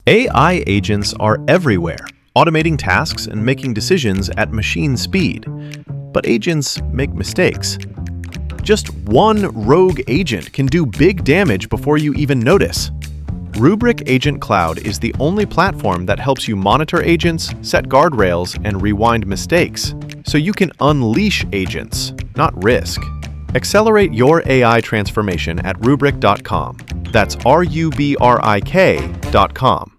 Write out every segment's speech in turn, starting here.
AI agents are everywhere, automating tasks and making decisions at machine speed. But agents make mistakes. Just one rogue agent can do big damage before you even notice. Rubrik Agent Cloud is the only platform that helps you monitor agents, set guardrails, and rewind mistakes, so you can unleash agents, not risk. Accelerate your AI transformation at Rubrik.com. That's RUBRIK.com.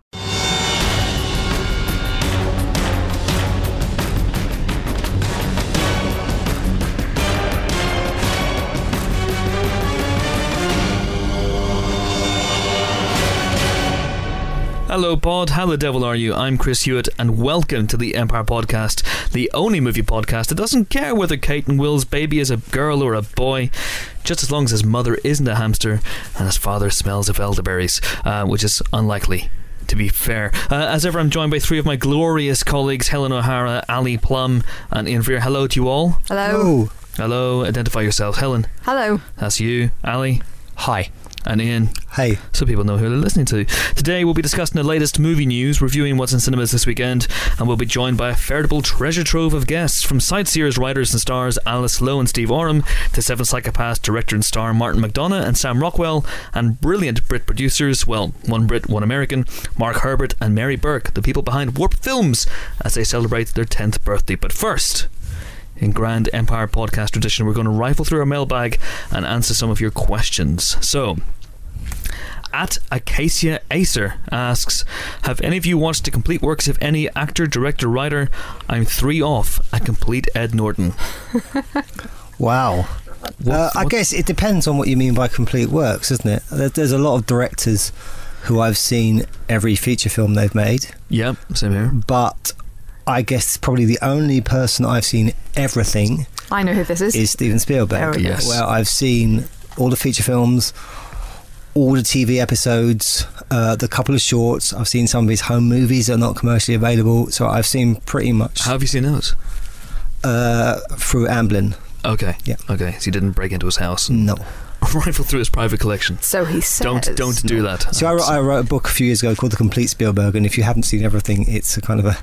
Hello pod, how the devil are you? I'm Chris Hewitt and welcome to the Empire Podcast, the only movie podcast that doesn't care whether Kate and Will's baby is a girl or a boy, just as long as his mother isn't a hamster and his father smells of elderberries, which is unlikely, to be fair. As ever, I'm joined by three of my glorious colleagues, Helen O'Hara, Ali Plum and Ian Freer. Hello to you all. Hello. Hello, identify yourself. Helen. Hello. That's you. Ali. Hi. And Ian. Hey. So people know who they're listening to. Today we'll be discussing the latest movie news, reviewing what's in cinemas this weekend, and we'll be joined by a veritable treasure trove of guests, from Sightseers writers and stars Alice Lowe and Steve Oram, to Seven Psychopaths director and star Martin McDonagh and Sam Rockwell, and brilliant Brit producers, well, one Brit, one American, Mark Herbert and Mary Burke, the people behind Warp Films, as they celebrate their 10th birthday. But first, in grand Empire Podcast tradition, we're going to rifle through our mailbag and answer some of your questions. So, at Acacia Acer asks, have any of you watched the complete works of any actor, director, writer? I'm 3 off a complete Ed Norton. Wow. I guess it depends on what you mean by complete works, isn't it? There's a lot of directors who I've seen every feature film they've made. Yeah, same here. But I guess probably the only person I've seen everything, I know who this is Steven Spielberg. Yes. Well, I've seen all the feature films, all the TV episodes, the couple of shorts. I've seen some of his home movies that are not commercially available, so I've seen pretty much. How have you seen those? Through Amblin. Okay. Yeah. Okay, so you didn't break into his house and No. rifle through his private collection. So he says. Don't do that. So I wrote a book a few years ago called The Complete Spielberg, and if you haven't seen everything, it's a kind of a...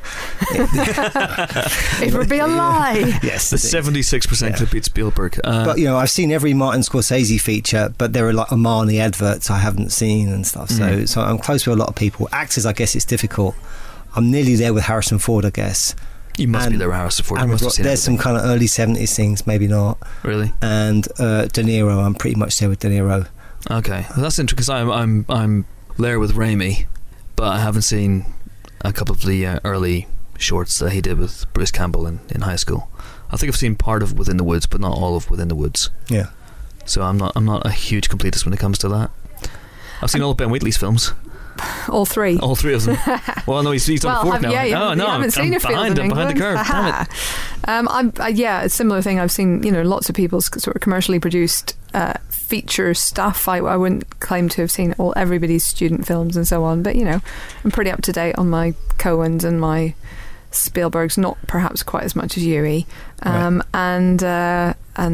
It would be a lie. Yes. The 76% complete Spielberg. But, you know, I've seen every Martin Scorsese feature, but there are like Armani adverts I haven't seen and stuff. So I'm close with a lot of people. Actors, I guess it's difficult. I'm nearly there with Harrison Ford, I guess. You must be there with Harrison Ford. And there's some kind of early 70s things, maybe not. Really? And De Niro, I'm pretty much there with De Niro. Okay, well, that's interesting, because I'm there with Raimi, but I haven't seen a couple of the early shorts that he did with Bruce Campbell in high school. I think I've seen part of Within the Woods, but not all of Within the Woods. Yeah. So I'm not a huge completist when it comes to that. I've seen all of Ben Wheatley's films. All 3. All 3 of them. Well, no, he's on the 4th now. You haven't seen a film in behind the curve. Damn it. A similar thing. I've seen, lots of people's sort of commercially produced feature stuff. I wouldn't claim to have seen everybody's student films and so on, but I'm pretty up to date on my Coens and my Spielbergs, not perhaps quite as much as Yui, and the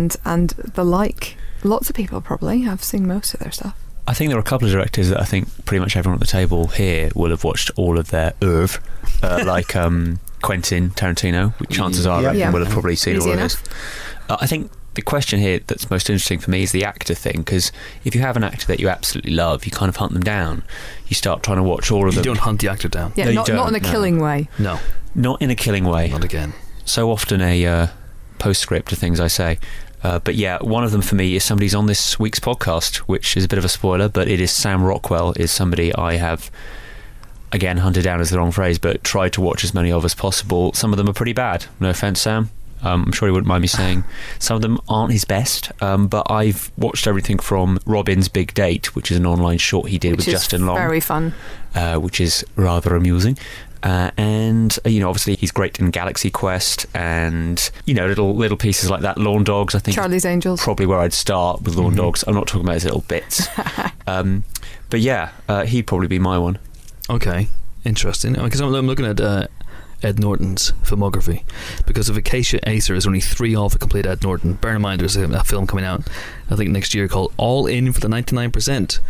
like. Lots of people probably have seen most of their stuff. I think there are a couple of directors that I think pretty much everyone at the table here will have watched all of their oeuvre, like Quentin Tarantino, which chances are I will have probably seen all of this. I think the question here that's most interesting for me is the actor thing, because if you have an actor that you absolutely love, you kind of hunt them down. You start trying to watch all of them. You don't hunt the actor down. Yeah, no, not in a killing way. No. Not in a killing way. Not again. So often a postscript to things I say. But yeah, one of them for me is somebody's on this week's podcast, which is a bit of a spoiler, but it is Sam Rockwell, is somebody I have, again, hunted down is the wrong phrase, but tried to watch as many of as possible. Some of them are pretty bad. No offence, Sam. I'm sure he wouldn't mind me saying. Some of them aren't his best, but I've watched everything from Robin's Big Date, which is an online short he did with Justin Long. Very fun. Which is rather amusing. And obviously he's great in Galaxy Quest, and little pieces like that. Lawn Dogs, I think, Charlie's Angels, probably where I'd start with Lawn Dogs. I'm not talking about his little bits, but yeah, he'd probably be my one. Okay, interesting. Because I'm looking at Ed Norton's filmography, because of Acacia Acer is only 3 off a complete Ed Norton. Bear in mind there's a film coming out I think next year called All In for the 99%.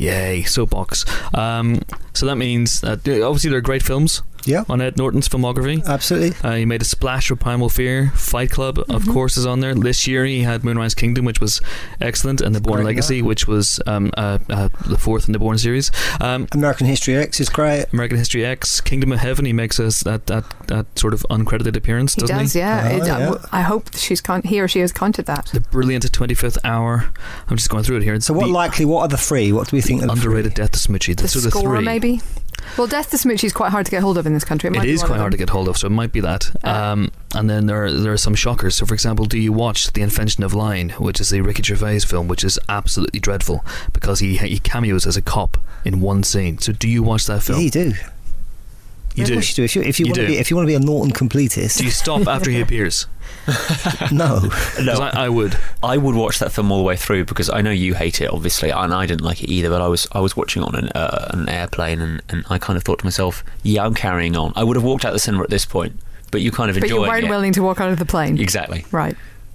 Yay, soapbox. So that means that obviously they're great films. Yeah. On Ed Norton's filmography. Absolutely. He made a splash with Primal Fear. Fight Club, of course, is on there. This year he had Moonrise Kingdom, which was excellent, and The Bourne Legacy, which was the fourth in the Bourne series. American History X is great. American History X, Kingdom of Heaven, he makes that sort of uncredited appearance, doesn't he? He does, yeah. Yeah. I hope he or she has counted that. The brilliant 25th Hour. I'm just going through it here. So what are the three? What do we think? Underrated Death to Smoochy. The So the Score, three. maybe? Well, Death to Smoochy is quite hard to get hold of in this country. It is quite hard to get hold of, so it might be that. And then there are some shockers. So, for example, do you watch The Invention of Lying, which is a Ricky Gervais film, which is absolutely dreadful because he cameos as a cop in one scene. So, do you watch that film? Yeah, you do. You do. Of course you do. If you want to be a Norton completist. Do you stop after he appears? No. 'Cause I would. I would watch that film all the way through because I know you hate it, obviously, and I didn't like it either. But I was watching on an airplane, and I kind of thought to myself, "Yeah, I'm carrying on." I would have walked out of the cinema at this point, but you kind of enjoy it. But you weren't willing to walk out of the plane. Exactly. Right.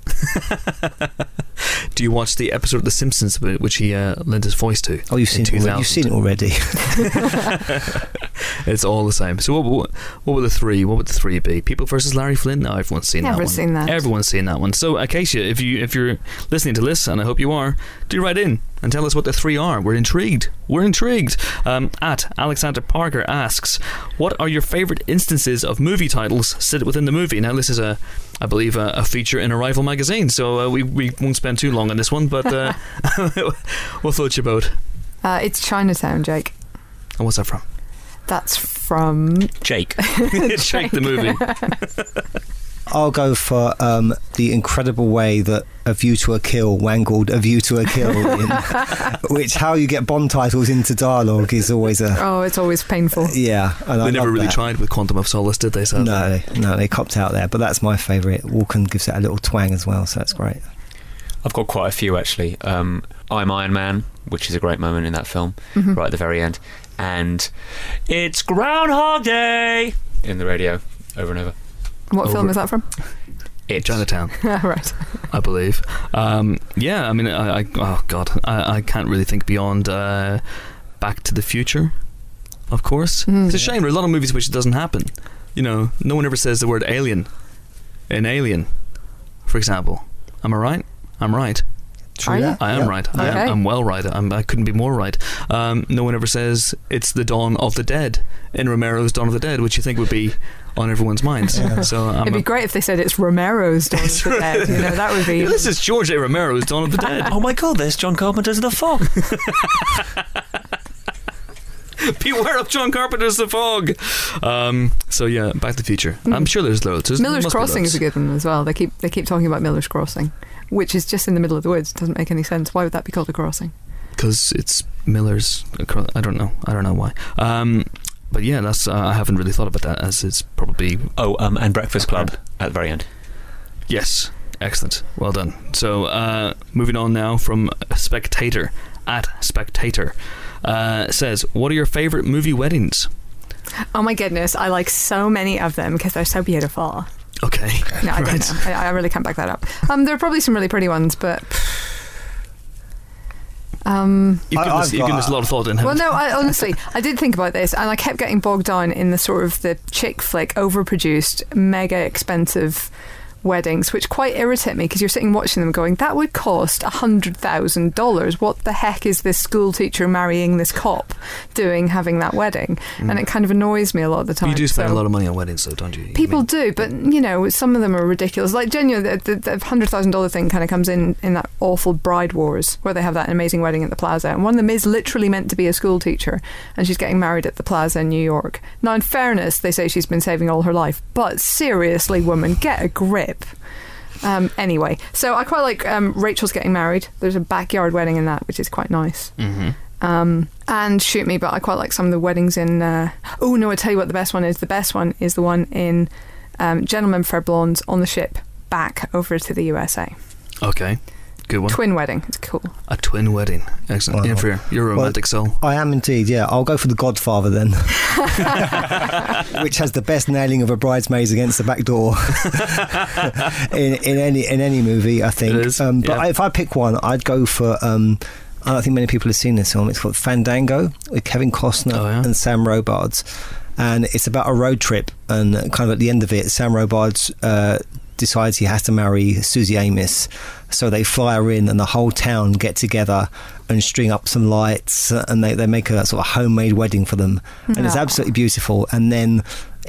Do you watch the episode of The Simpsons which he lent his voice to? Oh, you've seen it already. It's all the same. So what would the three? What would the three be? People versus Larry Flynn? No, everyone's seen that one. Seen that. Everyone's seen that one. So Acacia, if you're listening to this, and I hope you are, do write in and tell us what the three are. We're intrigued. At Alexander Parker asks, what are your favourite instances of movie titles sit within the movie? Now this is I believe a feature in Arrival magazine, so we won't spend too long on this one, but what thoughts you about? It's Chinatown, Jake. And what's that from? That's from Jake. It's Jake the movie. I'll go for the incredible way that A View to a Kill wangled A View to a Kill, which how you get Bond titles into dialogue is always it's always painful. Yeah, and they never really tried with Quantum of Solace, did they? No, they copped out there, but that's my favourite. Walken gives it a little twang as well, so that's great. I've got quite a few actually. I'm Iron Man, which is a great moment in that film, right at the very end, and it's Groundhog Day in the radio over and over. What film is that from? It's Chinatown. Right. I believe. Yeah, I mean, I can't really think beyond Back to the Future, of course. It's a shame. There are a lot of movies which it doesn't happen. You know, no one ever says the word alien in Alien, for example. Am I right? I'm right. True. Yeah. I am right. Okay. I'm well right. I couldn't be more right. No one ever says it's the Dawn of the Dead in Romero's Dawn of the Dead, which you think would be on everyone's minds. Yeah. So it'd be great if they said it's Romero's Dawn of the Dead. You know, that would be. This is George A. Romero's Dawn of the Dead. Oh my God! There's John Carpenter's The Fog. Beware of John Carpenter's The Fog. So yeah, Back to the Future. I'm sure there's loads. Miller's Crossing is a good one as well. They keep talking about Miller's Crossing, which is just in the middle of the woods. It doesn't make any sense. Why would that be called a crossing? Because it's Miller's. I don't know why. But yeah, that's. I haven't really thought about that, as it's probably. And Breakfast Club at the very end. Yes, excellent. Well done. So moving on now from Spectator at Spectator. Says, what are your favourite movie weddings? Oh my goodness, I like so many of them because they're so beautiful. Okay. No, I don't know. I really can't back that up. There are probably some really pretty ones, but you've given this a lot of thought in. Well, no, honestly, I did think about this, and I kept getting bogged down in the sort of the chick flick, overproduced, mega expensive weddings, which quite irritate me because you're sitting watching them going, that would cost $100,000. What the heck is this school teacher marrying this cop doing, having that wedding? And it kind of annoys me a lot of the time. You do spend a lot of money on weddings, though, don't you? People do, but you know, some of them are ridiculous. Like genuinely, the $100,000 thing kind of comes in that awful Bride Wars where they have that amazing wedding at the Plaza, and one of them is literally meant to be a school teacher, and she's getting married at the Plaza in New York. Now, in fairness, they say she's been saving all her life, but seriously, woman, get a grip. Anyway, so I quite like Rachel's Getting Married. There's a backyard wedding in that, which is quite nice. And Shoot Me, but I quite like some of the weddings in I tell you what the best one is. The best one is the one in Gentlemen Prefer Blondes on the ship back over to the USA. Okay, good one. Twin wedding, it's cool. A twin wedding, excellent. Wow. Jennifer, you're a romantic soul. I am indeed, yeah. I'll go for The Godfather then. Which has the best nailing of a bridesmaids against the back door in any movie, I think. It is, but if I pick one, I'd go for I don't think many people have seen this film. It's called Fandango with Kevin Costner and Sam Robards. And it's about a road trip, and kind of at the end of it, Sam Robards decides he has to marry Susie Amos. So they fly her in, and the whole town get together and string up some lights, and they make a sort of homemade wedding for them. And it's absolutely beautiful. And then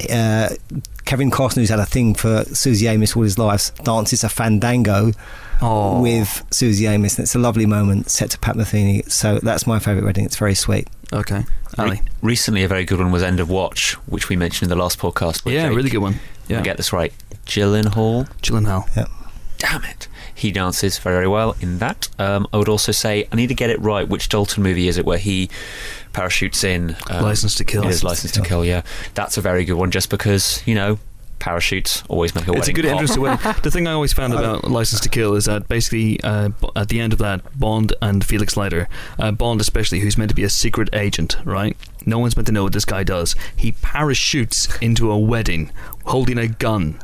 Kevin Costner, who's had a thing for Susie Amos all his life, dances a fandango with Susie Amos, and it's a lovely moment set to Pat Metheny. So that's my favourite wedding. It's very sweet. Okay. Ali. Recently, a very good one was End of Watch, which we mentioned in the last podcast. Yeah, really good one. Yeah. I get this right. Gyllenhaal. Yeah. Damn it. He dances very, very well in that. I would also say, I need to get it right. Which Dalton movie is it where he parachutes in? License to Kill. It is License to Kill, yeah. That's a very good one, just because, you know, parachutes always make a wedding. It's a good, interesting wedding. The thing I always found about License to Kill is that basically at the end of that, Bond and Felix Leiter, Bond especially, who's meant to be a secret agent, right? No one's meant to know what this guy does. He parachutes into a wedding holding a gun.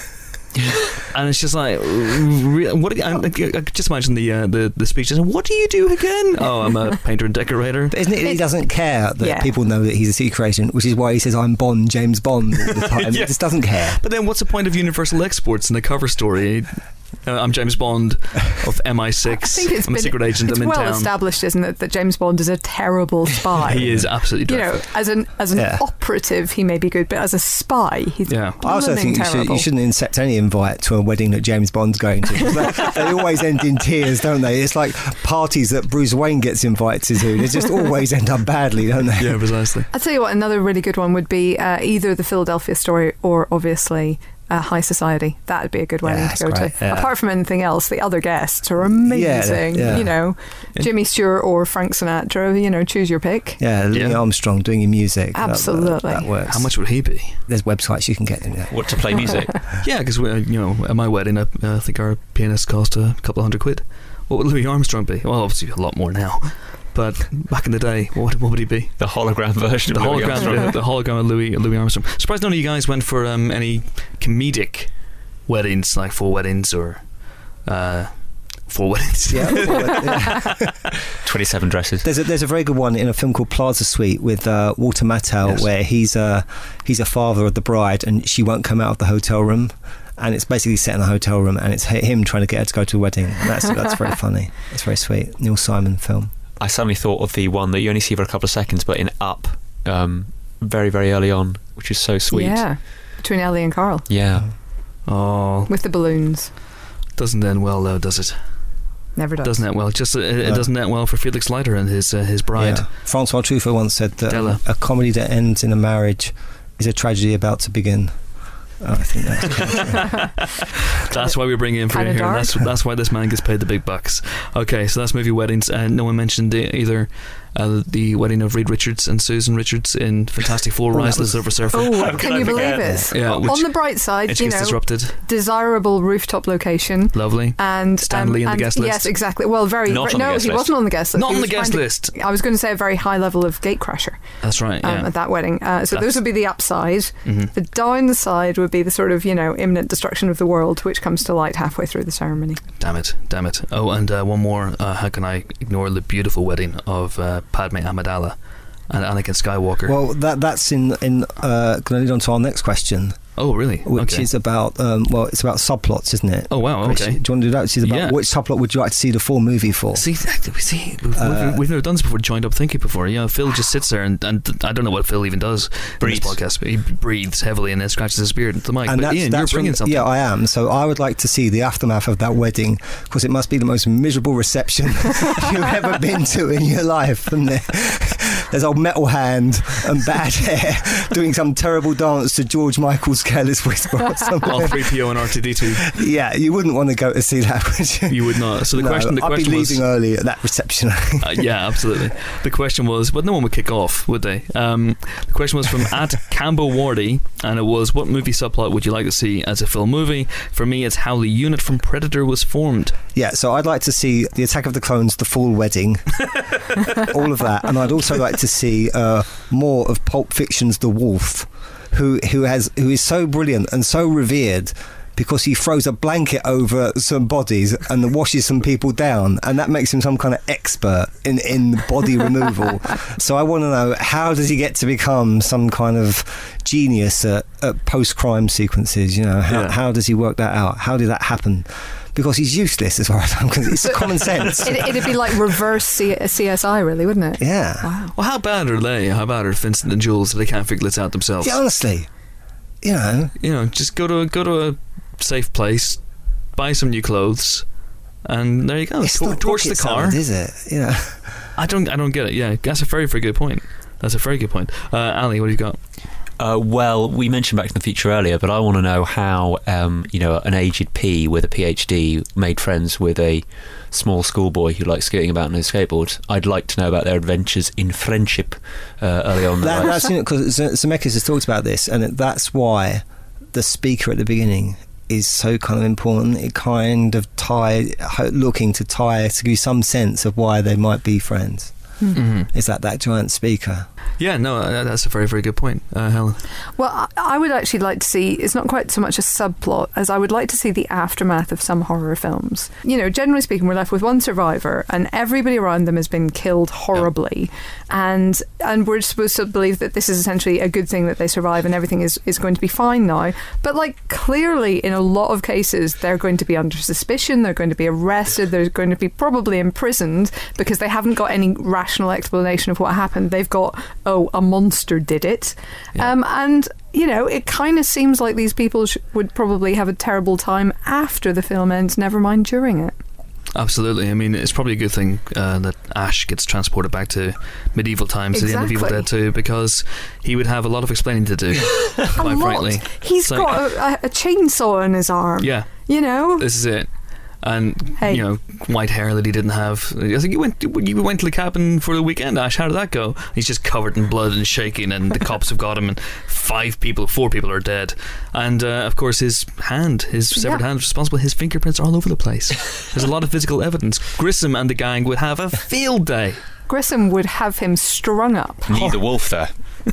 And it's just like, what? I could just imagine the speech. What do you do again? Oh, I'm a painter and decorator. But isn't it? He doesn't care that people know that he's a secret agent, which is why he says, "I'm Bond, James Bond" all the time. He just doesn't care. But then, what's the point of Universal Exports in the cover story? I'm James Bond of MI6. I'm a secret agent. I'm in town. It's well established, isn't it, that James Bond is a terrible spy? He is absolutely dreadful. You know, as an operative, he may be good, but as a spy, he's I also think you shouldn't accept any invite to a wedding that James Bond's going to. They always end in tears, don't they? It's like parties that Bruce Wayne gets invited to. They just always end up badly, don't they? Yeah, precisely. I'll tell you what, another really good one would be either the Philadelphia Story or obviously High Society. That would be a good wedding to go to. Yeah. Apart from anything else, the other guests are amazing. You know, Jimmy Stewart or Frank Sinatra. You know, choose your pick. Yeah, Louis Armstrong doing your music. Absolutely, that works. How much would he be? There's websites you can get in there. What, to play music? Yeah, because at my wedding, I think our pianist cost a couple of £100. What would Louis Armstrong be? Well, obviously a lot more now. But back in the day, what would he be? The hologram version of Louis Armstrong. The hologram of Louis Armstrong. Surprised none of you guys went for any comedic weddings, like 4 weddings or 4 weddings. Yeah. 27 dresses. There's a very good one in a film called Plaza Suite with Walter Matthau, where he's a father of the bride and she won't come out of the hotel room. And it's basically set in a hotel room, and it's him trying to get her to go to a wedding. And that's very funny. It's very sweet. Neil Simon film. I suddenly thought of the one that you only see for a couple of seconds, but in Up, very, very early on, which is so sweet. Yeah, between Ellie and Carl. Yeah. Oh. With the balloons. Doesn't end well, though, does it? Never does. Doesn't end well. Just it doesn't end well for Felix Leiter and his bride. Yeah. Francois Truffaut once said that a comedy that ends in a marriage is a tragedy about to begin. I think that's That's why we bring him for here. That's why this man gets paid the big bucks. Okay, so that's movie weddings. No one mentioned either the wedding of Reed Richards and Susan Richards in Fantastic Four: Rise of the Silver Surfer. Oh, can you believe it? Yeah, on the bright side, it gets disrupted. Desirable rooftop location. Lovely. And Stan Lee on the guest list. Yes, exactly. Well, he wasn't on the guest list. Not on the guest list. I was going to say a very high level of gatecrasher. That's right. Yeah. At that wedding. So those would be the upside. Mm-hmm. The downside would be the sort of imminent destruction of the world, which comes to light halfway through the ceremony. Damn it. Oh, and one more. How can I ignore the beautiful wedding of Padme Amidala and Anakin Skywalker? Well, that's in going to lead on to our next question. Oh, really? Which is about it's about subplots, isn't it? Oh, wow. Okay. Do you want to do that? It's about which subplot would you like to see the full movie for? We've never done this before. Joined up thinking before. Phil just sits there and I don't know what Phil even does in this podcast. But he breathes heavily and then scratches his beard into the mic. But Ian, you're bringing something. Yeah, I am. So I would like to see the aftermath of that wedding, because it must be the most miserable reception you've ever been to in your life. And there's old Metal Hand and bad hair doing some terrible dance to George Michael's Careless Whisper or something. All 3PO and R2D2. Yeah, you wouldn't want to go to see that, would you? You would not. So the question I'd be leaving early at that reception. Yeah, absolutely. The question was, but no one would kick off, would they? The question was from @Cambo and it was, what movie subplot would you like to see as a film movie? For me, it's how the unit from Predator was formed. Yeah, so I'd like to see the Attack of the Clones, the Fall Wedding, all of that, and I'd also like to see more of Pulp Fiction's The Wolf, who is so brilliant and so revered because he throws a blanket over some bodies and washes some people down, and that makes him some kind of expert in body removal. So I want to know, how does he get to become some kind of genius at post-crime sequences? How does he work that out? How did that happen? Because he's useless as far as I'm concerned. It's common sense. It'd be like reverse CSI, really, wouldn't it? Yeah. Wow. Well, how bad are they? How bad are Vincent and Jules if they can't figure this out themselves? Yeah, honestly. Just go to a safe place, buy some new clothes, and there you go. It's not torch the car, is it? I don't get it. Yeah, that's a very, very good point. Ali, what have you got? Well, we mentioned Back to the Future earlier, but I want to know how an aged P with a PhD made friends with a small schoolboy who likes skating about on his skateboard. I'd like to know about their adventures in friendship early on. That's because Zemeckis has talked about this, and that's why the speaker at the beginning is so kind of important. It kind of looking to give you some sense of why they might be friends. Mm-hmm. Is that giant speaker? Yeah, no, that's a very, very good point, Helen. Well, I would actually like to see, it's not quite so much a subplot as I would like to see the aftermath of some horror films. Generally speaking, we're left with one survivor and everybody around them has been killed horribly. Yeah. And we're supposed to believe that this is essentially a good thing that they survive and everything is going to be fine now. But clearly in a lot of cases, they're going to be under suspicion, they're going to be arrested, they're going to be probably imprisoned because they haven't got any rational explanation of what happened. They've got, a monster did it. Yeah. And, it kind of seems like these people would probably have a terrible time after the film ends, never mind during it. Absolutely. I mean, it's probably a good thing that Ash gets transported back to medieval times to the end of Evil Dead 2, because he would have a lot of explaining to do, quite frankly. He's got a chainsaw in his arm. Yeah. This is it. And white hair that he didn't have. I think you went to the cabin for the weekend, Ash. How did that go? He's just covered in blood and shaking, and the cops have got him, and 4 people are dead. And of course, his severed hand is responsible. His fingerprints are all over the place. There's a lot of physical evidence. Grissom and the gang would have a field day. Grissom would have him strung up. Need the wolf there.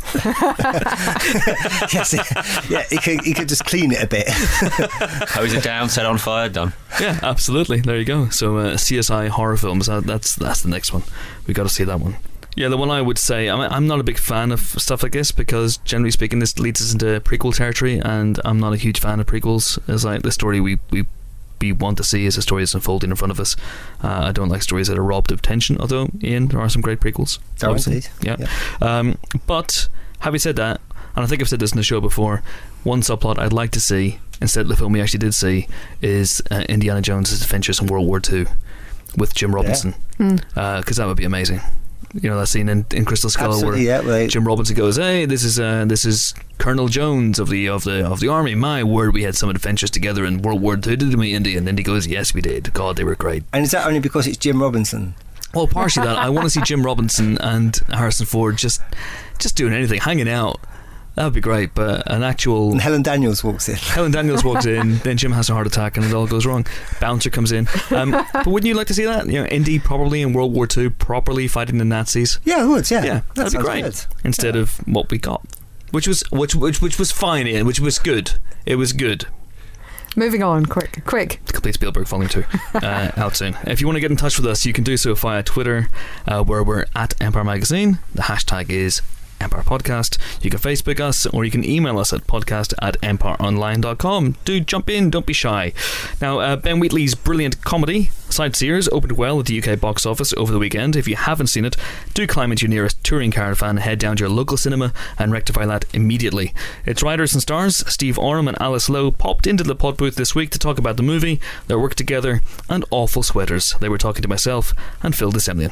Yes, yeah, he could just clean it a bit. Hose it down, set on fire, done. Yeah, absolutely. There you go. So CSI horror films. That's the next one. We got to see that one. Yeah, the one I would say, I'm not a big fan of stuff like this because generally speaking, this leads us into prequel territory, and I'm not a huge fan of prequels. It's like the story we want to see is a story that's unfolding in front of us. I don't like stories that are robbed of tension, although, Ian, there are some great prequels. Oh, indeed. Yeah. But having said that, and I think I've said this in the show before, one subplot I'd like to see instead of the film we actually did see is Indiana Jones' Adventures in World War II with Jim Robinson, because that would be amazing. That scene in Crystal Skull where Jim Robinson goes, "Hey, this is Colonel Jones of the army. My word, we had some adventures together in World War II, didn't we, Indy?" And then he goes, "Yes, we did. God, they were great." And is that only because it's Jim Robinson? Well, partially that. I want to see Jim Robinson and Harrison Ford just doing anything, hanging out. That would be great, but an actual... And Helen Daniels walks in. Then Jim has a heart attack and it all goes wrong. Bouncer comes in. But wouldn't you like to see that? Indy probably in World War II, properly fighting the Nazis. Yeah, I would, yeah. Yeah, that'd be great. Good. Instead of what we got. Which was fine, Ian, which was good. It was good. Moving on, quick. Complete Spielberg Volume 2 out soon. If you want to get in touch with us, you can do so via Twitter, where we're at Empire Magazine. The hashtag is Empire Podcast. You can Facebook us, or you can email us at podcast@empireonline.com. Do jump in, don't be shy. Now, Ben Wheatley's brilliant comedy Sightseers opened well at the UK box office over the weekend. If you haven't seen it, do climb into your nearest touring caravan, head down to your local cinema and rectify that immediately. Its writers and stars, Steve Oram and Alice Lowe, popped into the pod booth this week to talk about the movie, their work together, and awful sweaters. They were talking to myself and Phil DeSemlian.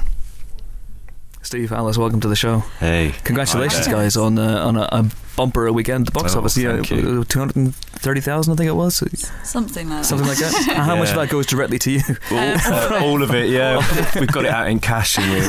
Steve, Alice, welcome to the show. Hey. Congratulations, guys, on a bumper weekend at the box office. Thank you. 230,000, I think it was. Something like that. And how much of that goes directly to you? All of it, yeah. We've got it out in cash, and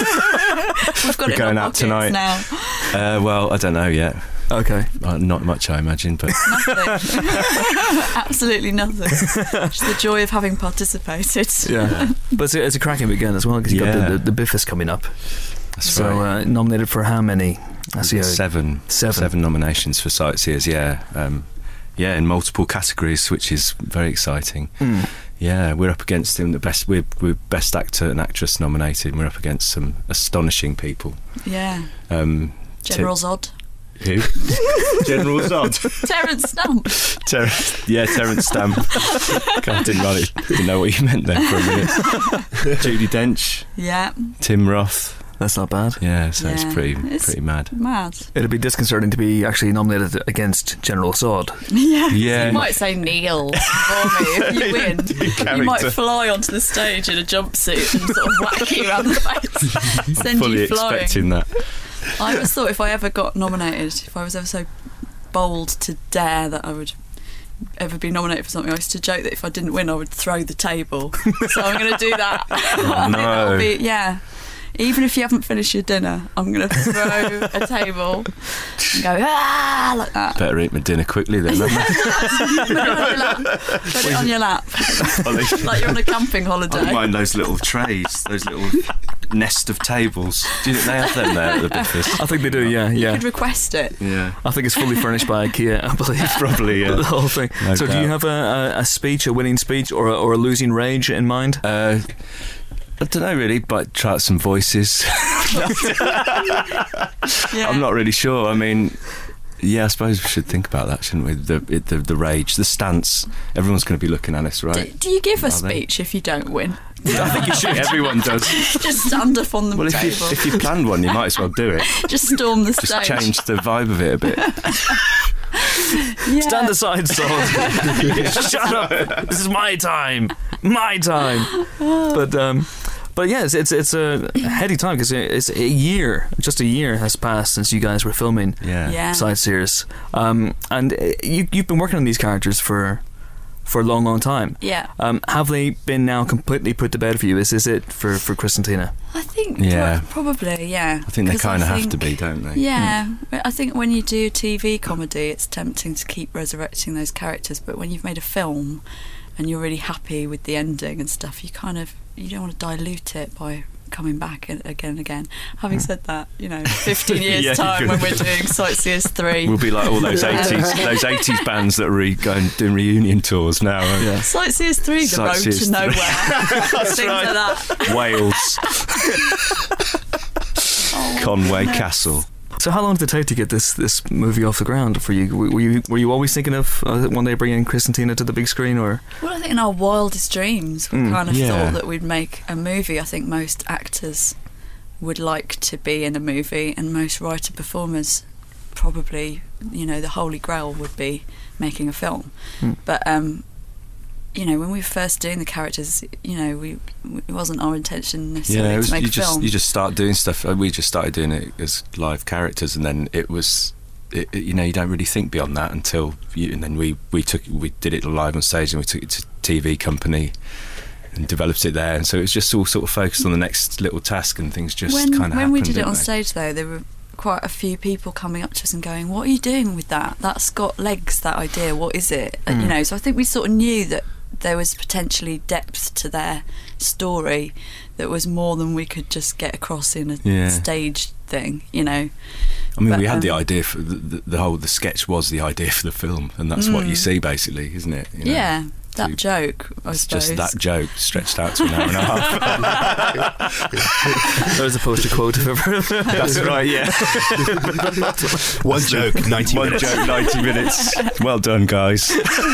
we've got it going out tonight now. Well, I don't know yet. Okay. Not much, I imagine, but nothing. Absolutely nothing. Just the joy of having participated. Yeah, but it's a cracking weekend as well, because you've got the Biffus coming up. That's right. Nominated for how many? Seven nominations for Sightseers. Yeah. in multiple categories, which is very exciting. Yeah, we're up against him. We're best actor and actress nominated. And we're up against some astonishing people. Yeah. General Zod. Who? General Zod. Terence Stamp. Terence Stamp. God, didn't know what you meant there for a minute. Judi Dench. Yeah. Tim Roth. That's not bad. Yeah, so it's pretty mad. It'd be disconcerting to be actually nominated against General Zod. Yeah. You might say Neil for me if you win. You might fly onto the stage in a jumpsuit and sort of whack you around the face. Send fully you flying. expecting that. I always thought if I ever got nominated, if I was ever so bold to dare that I would ever be nominated for something, I used to joke that if I didn't win I would throw the table. So I'm going to do that. Oh, no. Even if you haven't finished your dinner, I'm going to throw a table and go, like that. Better eat my dinner quickly then. Put it on your lap. Like you're on a camping holiday. I don't mind those little trays, those little nest of tables. Do you think they have them there at the Biffers? I think they do, yeah. You could request it. Yeah. I think it's fully furnished by IKEA, I believe. Probably, yeah. The whole thing. No so doubt. do you have a speech, a winning speech, or a losing rage in mind? I don't know really, but try out some voices. I'm not really sure. I mean, yeah, I suppose we should think about that, shouldn't we? The rage, the stance. Everyone's going to be looking at us, right? Do you give a speech if you don't win? I think you should. Everyone does. Just stand up on the Well, table. if you planned one, you might as well do it. Just storm the Just stage. change the vibe of it a bit. Yeah. Stand aside, Zod. Shut up. This is my time. My time. But yeah, it's a heady time because it's a year. Just a year has passed since you guys were filming Side Sears, and you've been working on these characters for a long time. Yeah. Have they been now completely put to bed for you? Is it for Chris and Tina? I think probably, yeah. I think they kind of have to be, don't they? Yeah. I think when you do TV comedy, it's tempting to keep resurrecting those characters, but when you've made a film and you're really happy with the ending and stuff, you don't want to dilute it by coming back again and again. Having said that, 15 years time when we're doing Sightseers 3, we'll be like all those 80s bands that are doing reunion tours now. Yeah. Sightseers 3, the road to nowhere. That's Things right. like that. Wales. Conway Castle. So how long did it take to get this movie off the ground for you? Were you always thinking of one day bringing Chris and Tina to the big screen, or? Well, I think in our wildest dreams we kind of thought that we'd make a movie. I think most actors would like to be in a movie, and most writer-performers probably, the holy grail would be making a film. But when we were first doing the characters, it wasn't our intention necessarily to make a film. You just start doing stuff. We just started doing it as live characters, and then it was, you don't really think beyond that until and then we did it live on stage, and we took it to TV company and developed it there, and so it was just all sort of focused on the next little task, and things just kind of happened. When we did it on stage, though, there were quite a few people coming up to us and going, "What are you doing with that? That's got legs, that idea. What is it?" And, so I think we sort of knew that there was potentially depth to their story that was more than we could just get across in a stage thing, I mean, we had the idea for the sketch was the idea for the film, and that's what you see basically, isn't it? Yeah. That joke, I suppose. Just that joke stretched out to an hour and a half. There's a poster quote. That's right, yeah. One joke, 90 minutes. One joke, 90 minutes. Well done, guys.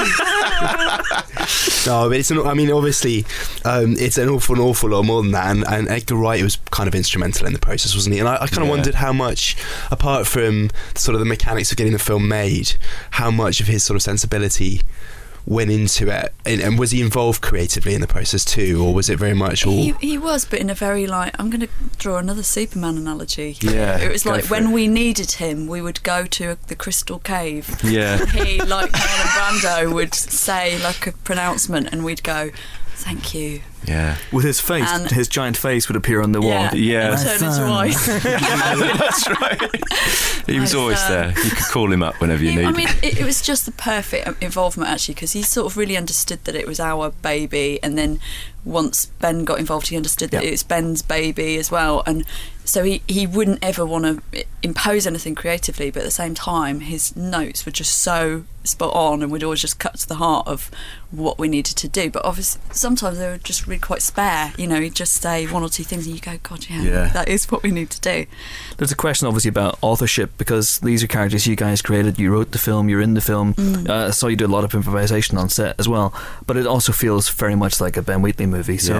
No, but obviously, it's an awful lot more than that, and Edgar Wright was kind of instrumental in the process, wasn't he? And I kind of wondered how much, apart from sort of the mechanics of getting the film made, how much of his sort of sensibility went into it, and was he involved creatively in the process too, or was it very much all? He was, but in a very I'm going to draw another Superman analogy. Yeah, it was like when we needed him, we would go to the Crystal Cave. Yeah, he, like Marlon Brando, would say like a pronouncement, and we'd go, "Thank you." Yeah, with his face, his giant face would appear on the wall. Yeah, turn his voice. That's right. He was always there. You could call him up whenever you need. I mean, it was just the perfect involvement, actually, because he sort of really understood that it was our baby, and then once Ben got involved, he understood that it's Ben's baby as well, and so he wouldn't ever want to impose anything creatively, but at the same time his notes were just so spot on and would always just cut to the heart of what we needed to do. But obviously sometimes they were just really quite spare, you know, he'd just say one or two things and you go, God, that is what we need to do. There's a question obviously about authorship, because these are characters you guys created, you wrote the film, you're in the film. I saw you do a lot of improvisation on set as well, but it also feels very much like a Ben Wheatley movie. So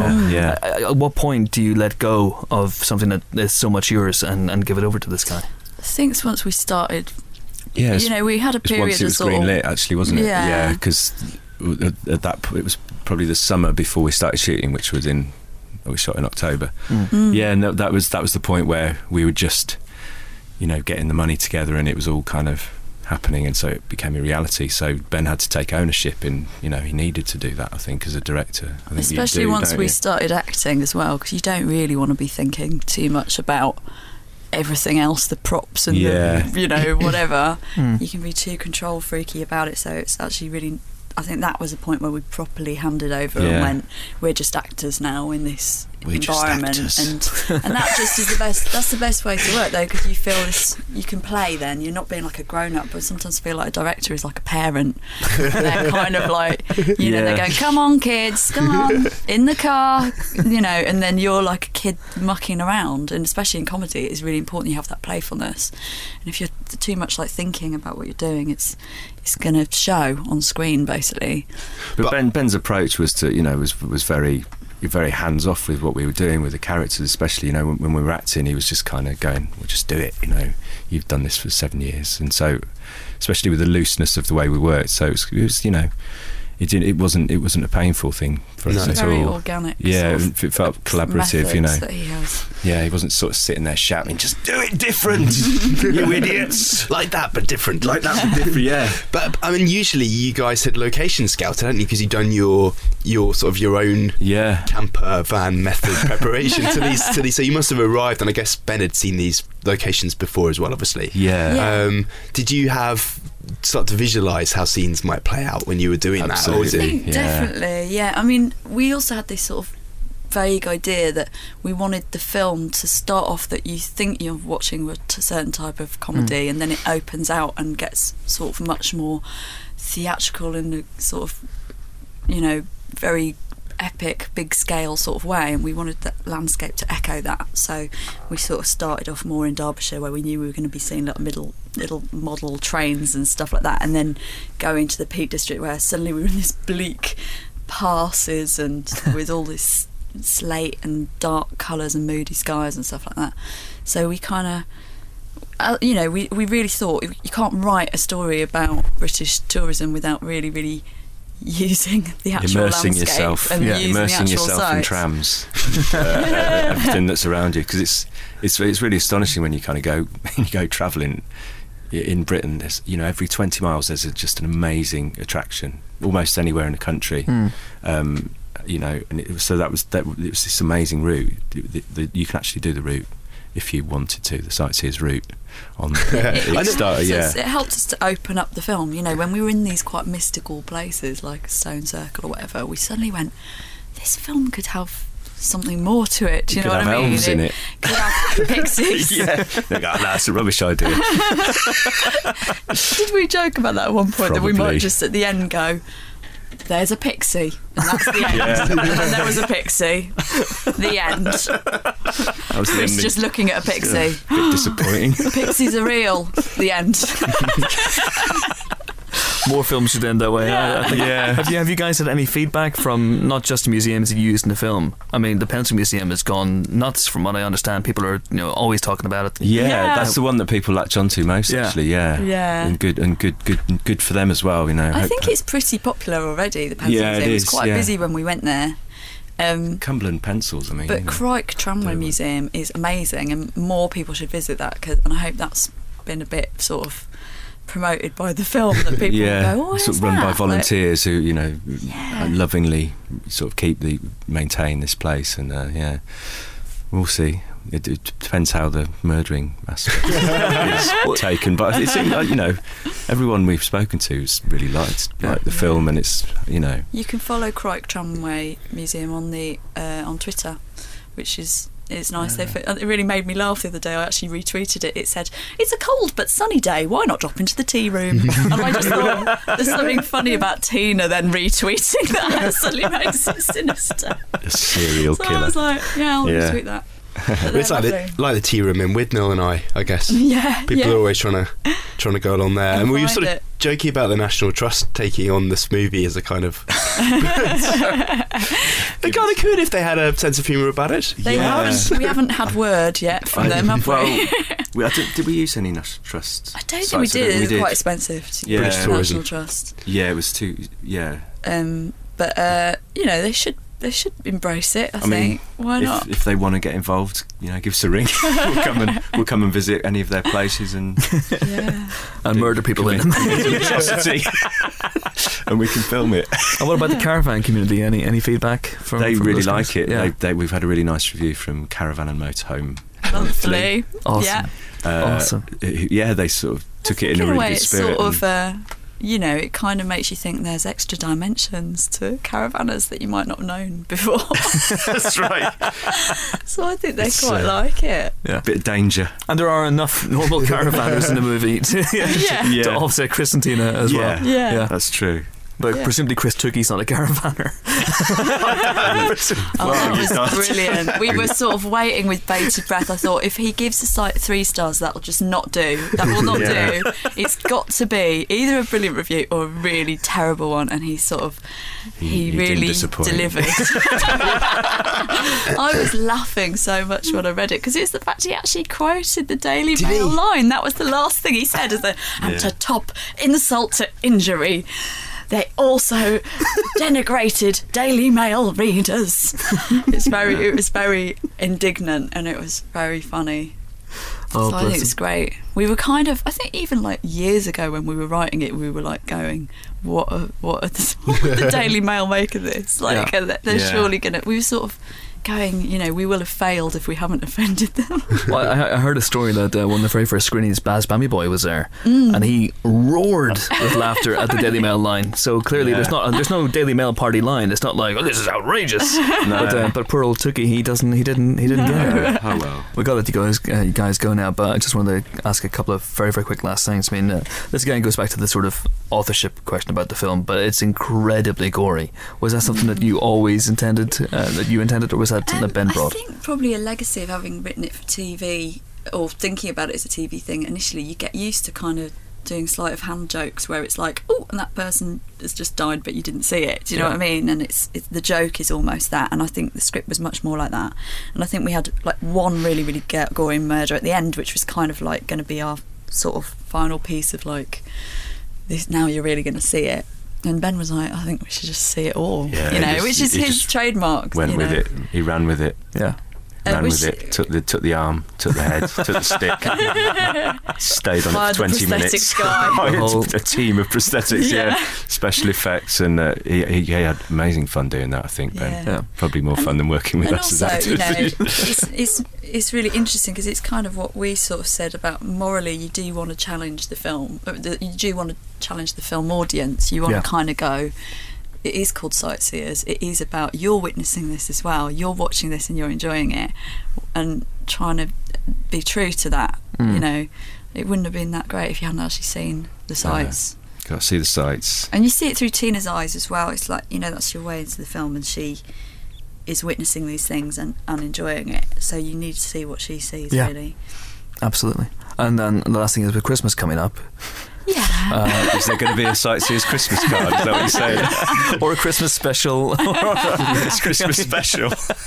at what point do you let go of something that is so much yours and give it over to this guy? I think it's once we started, you know, we had a period once it was green lit, actually, wasn't it? Yeah, because at that point it was probably the summer before we started shooting, which was we shot in October. Yeah, and that was the point where we were just, you know, getting the money together, and it was all kind of happening, and so it became a reality. So Ben had to take ownership, and you know, he needed to do that, I think, as a director. I think especially once we started acting as well, because you don't really want to be thinking too much about everything else, the props and the, you know, whatever. You can be too control freaky about it, so it's actually really, I think that was a point where we properly handed over and went, we're just actors now in this environment, and that just is the best. That's the best way to work, though, because you feel this, you can play. Then you're not being like a grown up, but sometimes I feel like a director is like a parent. They're kind of like, you know, they're going, "Come on, kids, come on, in the car," you know, and then you're like a kid mucking around. And especially in comedy, it's really important you have that playfulness. And if you're too much like thinking about what you're doing, it's going to show on screen, basically. But Ben's approach was to, you know, was very hands off with what we were doing with the characters, especially, you know, when we were acting. He was just kind of going, well, just do it, you know, you've done this for 7 years. And so, especially with the looseness of the way we worked, so it was, you know, it wasn't a painful thing for us at all. Very organic. Yeah, sort of it felt collaborative, you know. That he has. Yeah, he wasn't sort of sitting there shouting, just do it different, you idiots. Like that, but different. Like that, but different. Yeah. But I mean, usually you guys had location scouted, hadn't you? Because you'd done your sort of your own camper van method preparation to these. So you must have arrived, and I guess Ben had seen these locations before as well, obviously. Yeah. Did you start to visualise how scenes might play out when you were doing that? Or was it? Definitely, yeah. I mean, we also had this sort of vague idea that we wanted the film to start off that you think you're watching a certain type of comedy, and then it opens out and gets sort of much more theatrical in a sort of, you know, very epic, big scale sort of way, and we wanted that landscape to echo that. So we sort of started off more in Derbyshire, where we knew we were going to be seeing little model trains and stuff like that, and then going to the Peak District, where suddenly we were in this bleak passes and with all this slate and dark colours and moody skies and stuff like that. So we kind of, you know, we really thought you can't write a story about British tourism without really, really using the actual immersing landscape yourself, and using immersing the actual yourself sites. in trams, everything that's around you, because it's really astonishing when you kind of go travelling in Britain. There's, you know, every 20 miles there's just an amazing attraction, almost anywhere in the country. You know, and it was this amazing route. You can actually do the route if you wanted to, the sightseer's route on it helped us to open up the film. You know, when we were in these quite mystical places like Stone Circle or whatever, we suddenly went, this film could have something more to it. Do you know what I mean? Elves in it. Could have pixies. Yeah, they go, that's a rubbish idea. Did we joke about that at one point? Probably. That we might just at the end go, there's a pixie, and that's the end. And there was a pixie. The end. That was the Chris ending. just looking at a pixie. A bit disappointing. Pixies are real. The end. More films should end that way. Yeah. I think. Have you guys had any feedback from not just the museums you used in the film? I mean, the Pencil Museum has gone nuts, from what I understand. People are, you know, always talking about it. Yeah, that's the one that people latch onto most. Actually, Yeah. and good for them as well. You know, I think it's pretty popular already. The Pencil Museum. It was quite busy when we went there. Cumberland pencils, I mean. But Crike Tramway Museum is amazing, and more people should visit that. And I hope that's been a bit sort of promoted by the film, that people go, oh, sort of run by volunteers who, you know, lovingly sort of maintain this place, and we'll see. It depends how the murdering aspect is taken, but it seems like, you know, everyone we've spoken to has really liked the film, and it's, you know. You can follow Crike Tramway Museum on Twitter, which is nice. It really made me laugh the other day. I actually retweeted it. It said, "It's a cold but sunny day. Why not drop into the tea room?" And I just thought there's something funny about Tina then retweeting that. It suddenly makes it sinister. A serial killer. I was like, I'll retweet that. It's like the tea room in Widnell and I guess. Yeah. People are always trying to go along there. And we were sort of joking about the National Trust taking on this movie as a kind of... They kind of could if they had a sense of humour about it. We haven't had word yet from them, have we? Did we use any National Trust? I don't think we did. It's quite expensive. British Tourism. National Trust. Yeah, it was too... Yeah. But they should embrace it. I think. Why not? If they want to get involved, give us a ring. we'll come and visit any of their places and and murder people in them. Atrocity. And we can film it. And what about the caravan community? Any feedback from? They from really listeners? like it. Yeah. We've had a really nice review from Caravan and Motorhome. Lovely. Awesome. Yeah. Awesome. Yeah, they sort of took it in a really good spirit. It's sort of. It kind of makes you think there's extra dimensions to caravanners that you might not have known before. That's right. So I think they quite like it. Yeah. Bit of danger. And there are enough normal caravanners in the movie to offset Chris and Tina as well. Yeah. That's true. But presumably Chris Tookey's not a caravanner. That was brilliant. We were sort of waiting with bated breath. I thought, if he gives us like 3 stars, that will just not do. That will not do. It's got to be either a brilliant review or a really terrible one. And he really delivered. I was laughing so much when I read it, because it's the fact he actually quoted the Daily Mail line. That was the last thing he said, and to top insult to injury, they also denigrated Daily Mail readers. It was very indignant, and it was very funny. Oh, so I think it's great. We were kind of, I think even like years ago when we were writing it, we were like going, what would the Daily Mail make of this? Like, they're surely going to... We were sort of going, we will have failed if we haven't offended them. Well, I heard a story that one of the very first screenings, Baz Bambi Boy was there, and he roared with laughter at the Daily Mail line. So clearly, there's no Daily Mail party line. It's not like, this is outrageous. No. But poor old Tookie, he didn't get it. Oh well. We got to let you guys go now. But I just wanted to ask a couple of very, very quick last things. I mean, this again goes back to the sort of authorship question about the film, but it's incredibly gory. Was that something that you always intended, or was that Ben brought? I think probably a legacy of having written it for TV, or thinking about it as a TV thing. Initially, you get used to kind of doing sleight of hand jokes where it's like, oh, and that person has just died, but you didn't see it. Do you know what I mean? And it's the joke is almost that. And I think the script was much more like that. And I think we had like one really, really gory murder at the end, which was kind of like going to be our sort of final piece of like, this. Now you're really going to see it. And Ben was like, I think we should just see it all, which is his trademark. Went with it. He ran with it. Yeah. Ran with it. Took the arm, took the head, took the stick. Stayed on it for 20 minutes. A team of prosthetics, special effects, and he had amazing fun doing that. I think Ben, probably more fun than working with us as actors. It's really interesting because it's kind of what we sort of said about morally. You do want to challenge the film. You do want to challenge the film audience. You want to kind of go. It is called Sightseers. It is about you're witnessing this as well. You're watching this and you're enjoying it, and trying to be true to that. It wouldn't have been that great if you hadn't actually seen the sights. Got to see the sights, and you see it through Tina's eyes as well. It's like that's your way into the film, and she is witnessing these things and enjoying it. So you need to see what she sees. Really, absolutely. And then the last thing is with Christmas coming up. Yeah. Is there going to be a Sightseers Christmas card? Is that what you're saying? Or a Christmas special? It's Christmas special.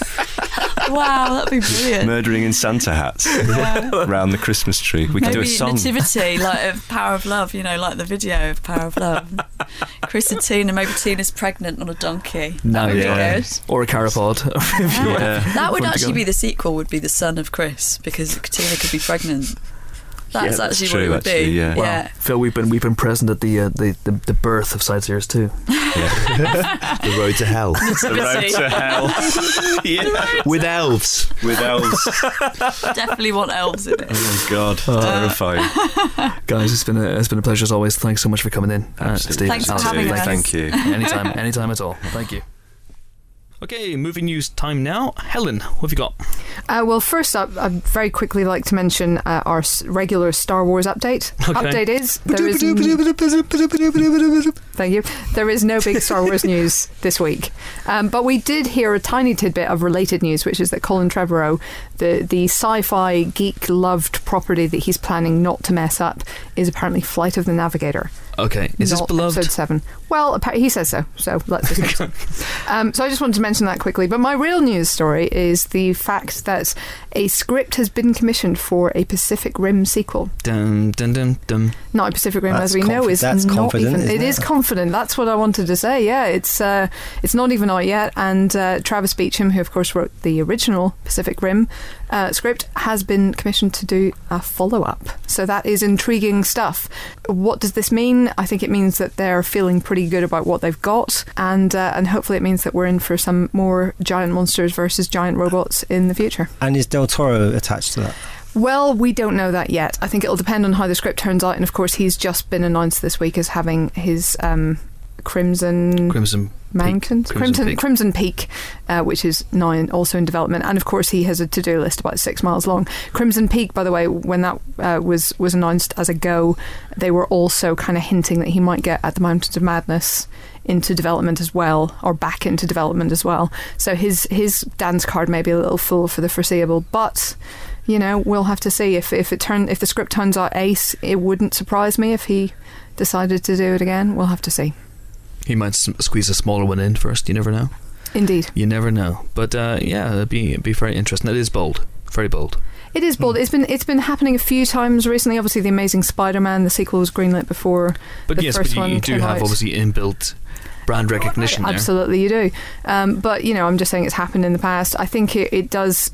Wow, that'd be brilliant. Murdering in Santa hats around the Christmas tree. We could do a song. Nativity, like of Power of Love, like the video of Power of Love. Chris and Tina, maybe Tina's pregnant on a donkey. No, or a carapod. That would actually be the sequel. Would be the son of Chris, because Tina could be pregnant. That's actually what it would be. Yeah. Yeah. Phil, we've been present at the birth of Sightseers too. The road to hell. The road to hell. With elves. With elves. Definitely want elves in it. Oh God, terrifying. Guys, it's been a pleasure as always. Thanks so much for coming in, Steve. Thanks for having us. Thank you. Anytime at all. Thank you. Okay, movie news time now. Helen, what have you got? Well, first up, I'd very quickly like to mention our regular Star Wars update. Okay. Update is thank you. There is no big Star Wars news this week, but we did hear a tiny tidbit of related news, which is that Colin Trevorrow, the sci-fi geek loved property that he's planning not to mess up, is apparently Flight of the Navigator. Okay, is this beloved? Episode 7. Well, he says so. So let's just. So I just wanted to mention that quickly. But my real news story is the fact that a script has been commissioned for a Pacific Rim sequel. Dun dun dun dun. Not a Pacific Rim, as we know, is not confident, even. It is confident. That's what I wanted to say. Yeah, it's not even out yet. And Travis Beacham, who of course wrote the original Pacific Rim script, has been commissioned to do a follow-up. So that is intriguing stuff. What does this mean? I think it means that they're feeling pretty good about what they've got, and hopefully it means that we're in for some more giant monsters versus giant robots in the future. And is Del Toro attached to that? Well, we don't know that yet. I think it'll depend on how the script turns out, and of course he's just been announced this week as having his Crimson Mountains, Crimson Peak, which is now also in development, and of course he has a to-do list about 6 miles long. Crimson Peak, by the way, when that was announced as a go, they were also kind of hinting that he might get At the Mountains of Madness into development as well, or back into development as well. So his dance card may be a little full for the foreseeable, but you know, we'll have to see if the script turns out ace. It wouldn't surprise me if he decided to do it again. We'll have to see. He might squeeze a smaller one in first. You never know. Indeed. You never know. But yeah, it'd be very interesting. It is bold. Very bold. It is bold. It's been happening a few times recently. Obviously, The Amazing Spider-Man, the sequel was greenlit before the first one came out. But you do have obviously inbuilt brand recognition there. Absolutely, you do. But you know, I'm just saying it's happened in the past. I think it does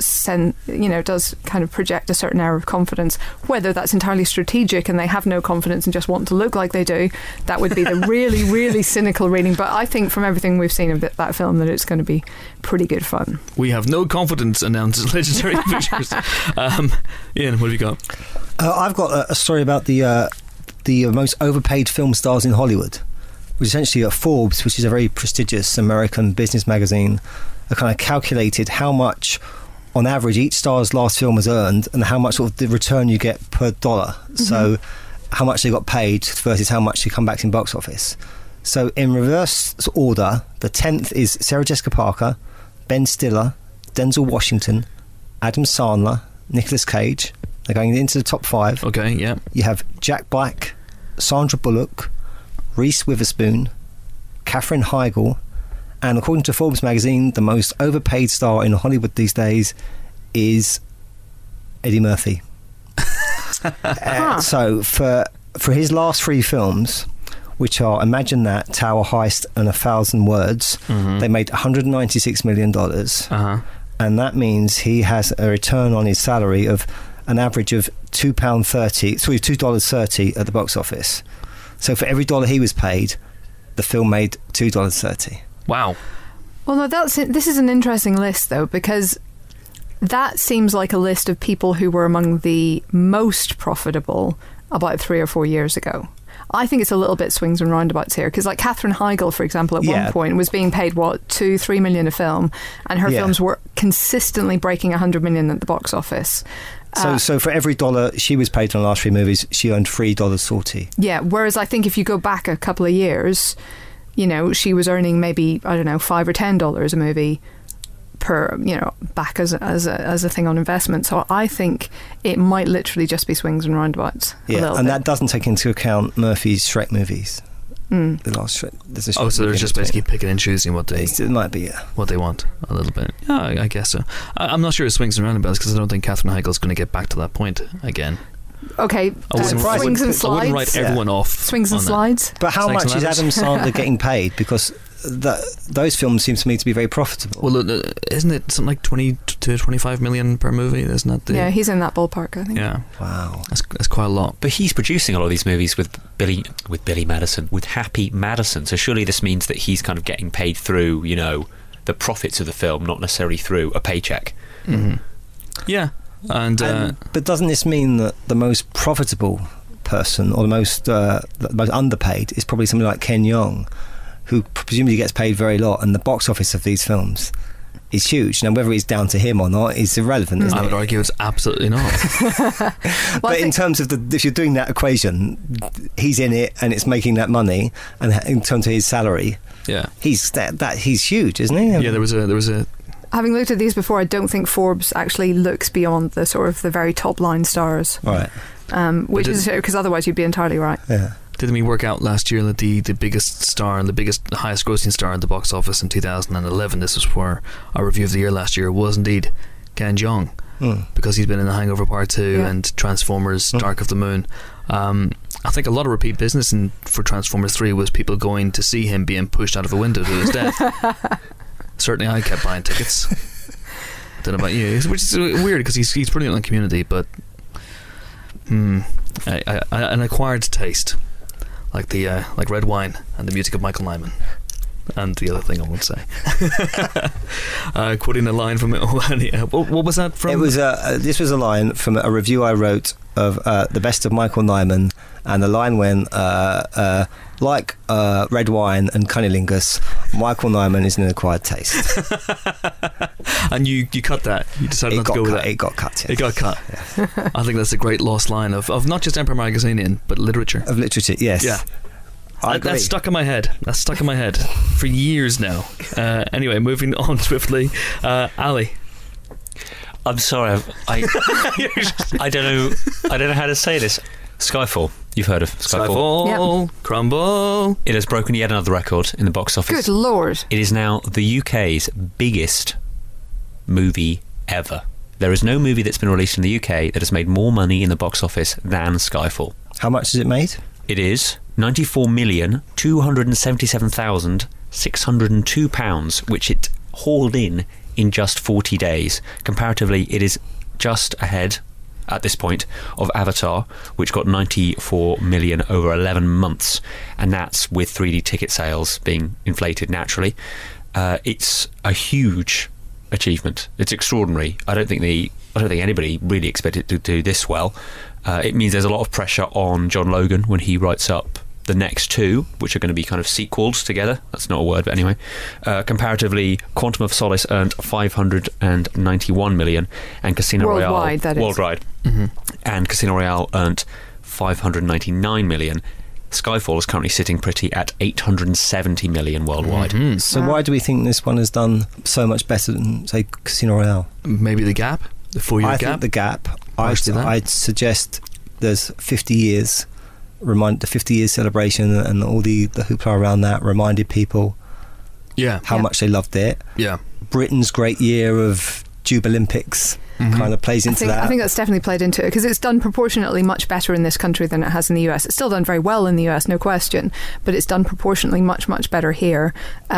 does kind of project a certain air of confidence. Whether that's entirely strategic and they have no confidence and just want to look like they do, that would be the really, really cynical reading. But I think from everything we've seen of that film, that it's going to be pretty good fun. We have no confidence, announces Legendary Pictures. Ian, what have you got? I've got a story about the most overpaid film stars in Hollywood, which essentially Forbes, which is a very prestigious American business magazine, kind of calculated how much on average each star's last film has earned and how much sort of the return you get per dollar. Mm-hmm. So how much they got paid versus how much they come back in box office. So in reverse order, the 10th is Sarah Jessica Parker, Ben Stiller, Denzel Washington, Adam Sandler, Nicolas Cage. They're going into the top 5. Okay, yeah. You have Jack Black, Sandra Bullock, Reese Witherspoon, Katherine Heigl, and according to Forbes magazine, the most overpaid star in Hollywood these days is Eddie Murphy. So for his last 3 films, which are Imagine That, Tower Heist, and 1,000 Words, mm-hmm. they made $196 million. Uh-huh. And that means he has a return on his salary of an average of $2.30 at the box office. So for every dollar he was paid, the film made $2.30. Wow. Well, no, this is an interesting list, though, because that seems like a list of people who were among the most profitable about 3 or 4 years ago. I think it's a little bit swings and roundabouts here, because like Katherine Heigl, for example, at one point was being paid, what, $2-3 million a film, and her films were consistently breaking $100 million at the box office. So for every dollar she was paid on the last 3 movies, she earned $3.40. Yeah, whereas I think if you go back a couple of years, you know, she was earning maybe, I don't know, $5 or $10 a movie per, you know, back as a thing on investment. So I think it might literally just be swings and roundabouts. Yeah, and that doesn't take into account Murphy's Shrek movies. Mm. The last Shrek. So they're just basically picking and choosing what they... It might be, what they want, a little bit. Yeah, I guess so. I'm not sure it swings and roundabouts, because I don't think Katherine Heigl's going to get back to that point again. Okay, swings and slides. I wouldn't write everyone off. Swings and slides. But how much is Adam Sandler getting paid? Because those films seem to me to be very profitable. Well, isn't it something like 20 to 25 million per movie? Isn't that? Yeah, he's in that ballpark, I think. Yeah. Wow, that's quite a lot. But he's producing a lot of these movies with Billy Madison, with Happy Madison. So surely this means that he's kind of getting paid through, the profits of the film, not necessarily through a paycheck. Mm-hmm. Yeah, but doesn't this mean that the most profitable person, or the most underpaid, is probably somebody like Ken Jeong, who presumably gets paid very lot, and the box office of these films is huge. Now, whether it's down to him or not is irrelevant, isn't it? I would argue it's absolutely not. But in terms of if you're doing that equation, he's in it and it's making that money, and in terms of his salary, he's huge, isn't he? Yeah, there was a. Having looked at these before, I don't think Forbes actually looks beyond the sort of the very top line stars. Right. Which is because otherwise you'd be entirely right. Yeah. Didn't we work out last year that the biggest star and the highest grossing star in the box office in 2011, this was for our review of the year last year, was indeed Ken Jeong, because he's been in The Hangover Part 2 and Transformers Dark of the Moon. I think a lot of repeat business for Transformers 3 was people going to see him being pushed out of a window to his death. Certainly I kept buying tickets. Don't know about you, which is weird because he's brilliant on Community, but an acquired taste, like red wine and the music of Michael Nyman, and the other thing I won't say. Quoting a line from it. What was that from? It was this was a line from a review I wrote of The Best of Michael Nyman, and the line went like red wine and cunnilingus, Michael Nyman is an acquired taste. And you cut that. You decided not to go with that. It got cut. Yeah. It got cut. Yeah. I think that's a great lost line of not just Empire Magazine but literature. Of literature, yes. Yeah. I agree. That's stuck in my head. That's stuck in my head for years now. Anyway, moving on swiftly. Ali. I'm sorry. I don't know how to say this. Skyfall. You've heard of Skyfall. Yep. Crumble. It has broken yet another record in the box office. Good Lord. It is now the UK's biggest movie ever. There is no movie that's been released in the UK that has made more money in the box office than Skyfall. How much has it made? It is £94,277,602, which it hauled in just 40 days. Comparatively, it is just ahead at this point of Avatar, which got 94 million over 11 months, and that's with 3D ticket sales being inflated naturally. It's a huge achievement. It's extraordinary. I don't think anybody really expected it to do this well. It means there's a lot of pressure on John Logan when he writes up the next two, which are going to be kind of sequels together. That's not a word, but anyway. Comparatively, Quantum of Solace earned 591 million, and Casino Royale... Worldwide, that is. Worldwide. Mm-hmm. And Casino Royale earned 599 million. Skyfall is currently sitting pretty at 870 million worldwide. Mm-hmm. So why do we think this one has done so much better than, say, Casino Royale? Maybe the gap? The 4-year gap? I think the gap. I'd suggest there's 50 years... the 50 years celebration and all the hoopla around that reminded people how much they loved it. Yeah. Britain's great year of Jubilympics kind of plays into that. I think that's definitely played into it, because it's done proportionately much better in this country than it has in the US. It's still done very well in the US, no question, but it's done proportionately much, much better here.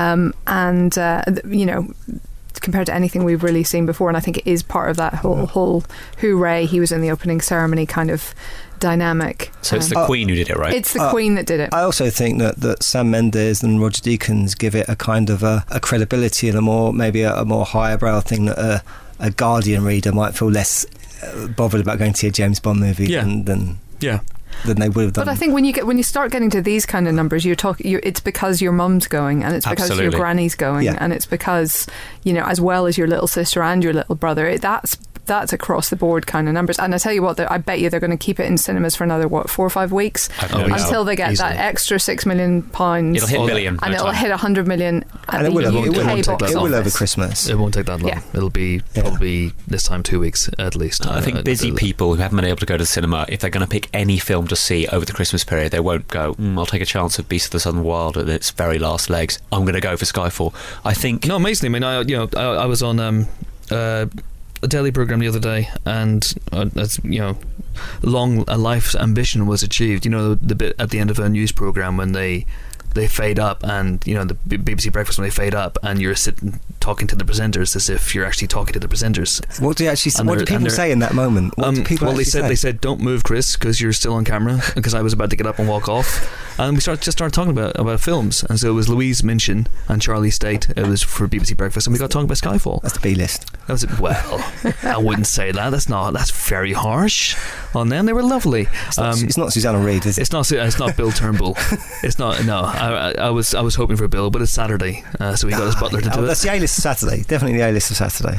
Compared to anything we've really seen before, and I think it is part of that whole hooray, he was in the opening ceremony kind of dynamic. So it's the Queen who did it, right? It's the Queen that did it. I also think that Sam Mendes and Roger Deakins give it a kind of a credibility and a more highbrow thing that a Guardian reader might feel less bothered about going to see a James Bond movie than they would have done. But I think when you start getting to these kind of numbers, it's because your mum's going, and it's because your granny's going, and it's because, as well as your little sister and your little brother, that's across the board kind of numbers. And I tell you what, I bet you they're going to keep it in cinemas for another 4 or 5 weeks until they get that extra £6 million. It'll hit billion, and it'll hit 100 million. And it will over Christmas. It won't take that long. Yeah. It'll be probably this time 2 weeks at least. I think busy people who haven't been able to go to the cinema, if they're going to pick any film to see over the Christmas period, they won't go, I'll take a chance of Beast of the Southern Wild at its very last legs. I'm going to go for Skyfall. I think... No, amazingly. I mean, I was on a daily program the other day, and as long a life's ambition was achieved. The bit at the end of a news program when they they fade up, and you know the BBC Breakfast when they fade up, and you're sitting talking to the presenters as if you're actually talking to the presenters. What do you actually? What do people say in that moment? What do people they said, "Don't move, Chris, because you're still on camera." Because I was about to get up and walk off, and we started talking about films, and so it was Louise Minchin and Charlie State. It was for BBC Breakfast, and we got talking about Skyfall. That's the B list. That was it. Well, I wouldn't say that. That's very harsh on them. They were lovely. It's not Susanna Reid, is it? It's not Bill Turnbull. It's not. No, I was hoping for Bill, but it's Saturday, so we got his butler to do it. That's the A-list of Saturday. Definitely the A-list of Saturday.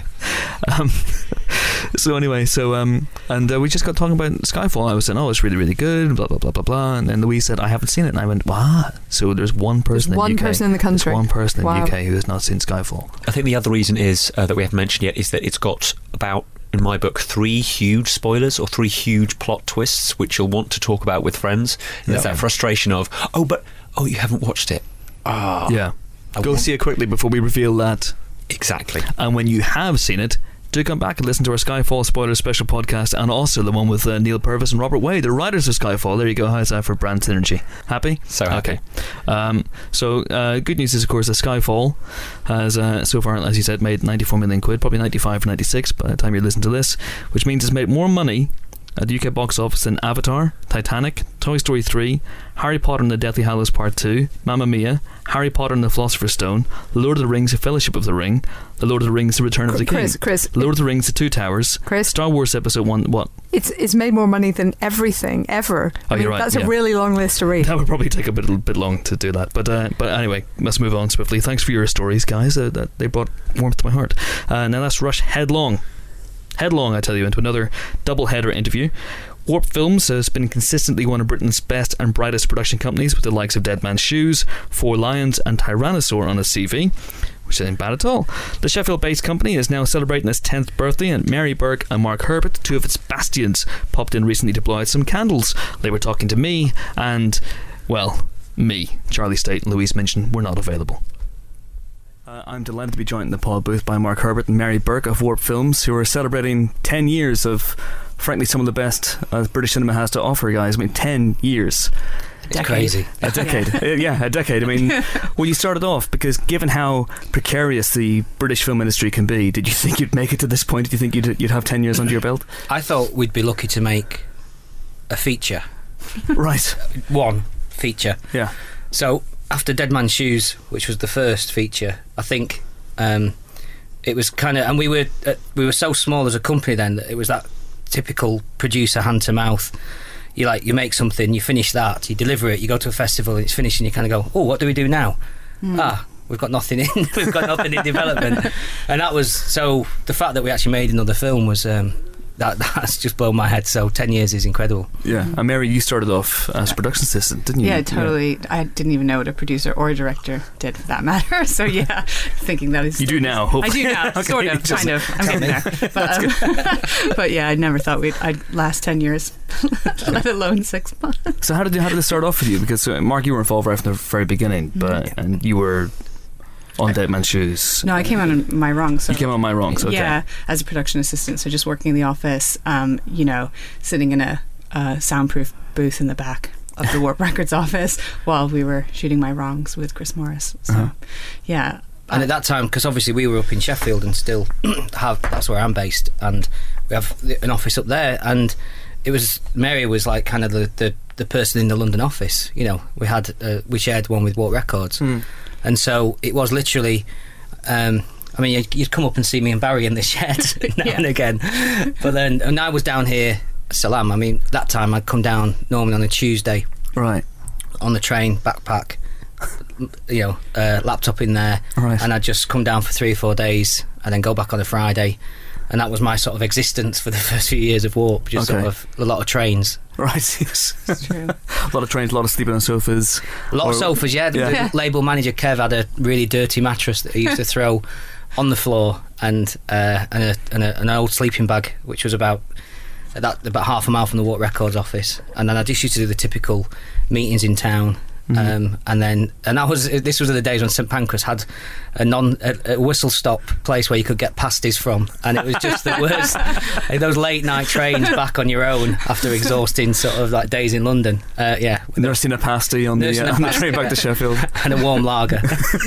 So anyway, and we just got talking about Skyfall. I was saying, it's really, really good, blah blah blah blah blah, and then Louise said, I haven't seen it, and I went, what? So there's one person in the UK. Person in the country. There's one person in the UK who has not seen Skyfall. I think the other reason is that we haven't mentioned yet is that it's got about, in my book, 3 huge spoilers or 3 huge plot twists which you'll want to talk about with friends. And there's that frustration of, you haven't watched it. Yeah. Go see it quickly before we reveal that. Exactly. And when you have seen it, do come back and listen to our Skyfall spoiler special podcast, and also the one with Neil Purvis and Robert Wade, the writers of Skyfall. There you go. How's that for brand synergy? Happy? So happy. Okay. Good news is, of course, that Skyfall has so far, as you said, made 94 million quid, probably 95 or 96 by the time you listen to this, which means it's made more money at the UK box office than Avatar, Titanic, Toy Story 3, Harry Potter and the Deathly Hallows Part 2, Mamma Mia, Harry Potter and the Philosopher's Stone, The Lord of the Rings, The Fellowship of the Ring, The Lord of the Rings, The Return of the King, Chris, The Lord of the Rings, The Two Towers, Star Wars Episode 1, what? It's made more money than everything, ever. You're right. That's a really long list to read. That would probably take a bit long to do that. But anyway, let's move on swiftly. Thanks for your stories, guys. That they brought warmth to my heart. Now let's rush headlong, I tell you, into another double-header interview. Warp Films has been consistently one of Britain's best and brightest production companies, with the likes of Dead Man's Shoes, Four Lions and Tyrannosaur on its CV, which isn't bad at all. The Sheffield-based company is now celebrating its 10th birthday, and Mary Burke and Mark Herbert, 2 of its bastions, popped in recently to blow out some candles. They were talking to me, and, me, Charlie State and Louise Minchin, were not available. I'm delighted to be joined in the pod booth by Mark Herbert and Mary Burke of Warp Films, who are celebrating 10 years of, frankly, some of the best British cinema has to offer, guys. 10 years. It's crazy. A decade. A decade. When you started off, because given how precarious the British film industry can be, did you think you'd make it to this point? Did you think you'd have 10 years under your belt? I thought we'd be lucky to make a feature. Right. One feature. Yeah. So after Dead Man's Shoes, which was the first feature, I think it was kind of, and we were so small as a company then that it was that typical producer hand to mouth. You make something, you finish that, you deliver it, you go to a festival and it's finished, and you kind of go, what do we do now? We've got nothing in we've got nothing in development. And that was, so the fact that we actually made another film was that's just blown my head. So 10 years is incredible. Yeah. And Mary, you started off as production assistant, didn't you? Yeah, totally. Yeah. I didn't even know what a producer or a director did, for that matter. So yeah, thinking that is... You do now, hopefully. I do now, Okay, sort of, kind of. I'm getting there. But yeah, I never thought I'd last 10 years, let alone 6 months. So how did this start off for you? Because Mark, you were involved right from the very beginning, and you were on Dead Man's Shoes. No, I came on My Wrongs. So you came on My Wrongs, okay. Yeah, as a production assistant, so just working in the office, sitting in a soundproof booth in the back of the Warp Records office while we were shooting My Wrongs with Chris Morris. So, yeah. And at that time, because obviously we were up in Sheffield and still that's where I'm based, and we have an office up there, and Mary was like kind of the person in the London office. We shared one with Warp Records. And so it was literally, you'd come up and see me and Barry in the shed now and again. But then, and I was down here, still am. That time I'd come down normally on a Tuesday. Right. On the train, backpack, laptop in there. Right. And I'd just come down for 3 or 4 days and then go back on a Friday. And that was my sort of existence for the first few years of Warp, just sort of a lot of trains. Right, yes. It's true. A lot of trains, a lot of sleeping on sofas. A lot of sofas, yeah. The label manager Kev had a really dirty mattress that he used to throw on the floor, and an old sleeping bag, which was about half a mile from the Warp Records office. And then I just used to do the typical meetings in town, And this was the days when St Pancras had a whistle stop place where you could get pasties from, and it was just the worst. Those late night trains back on your own after exhausting sort of like days in London. Never seen a pasty on the train back to Sheffield. And a warm lager.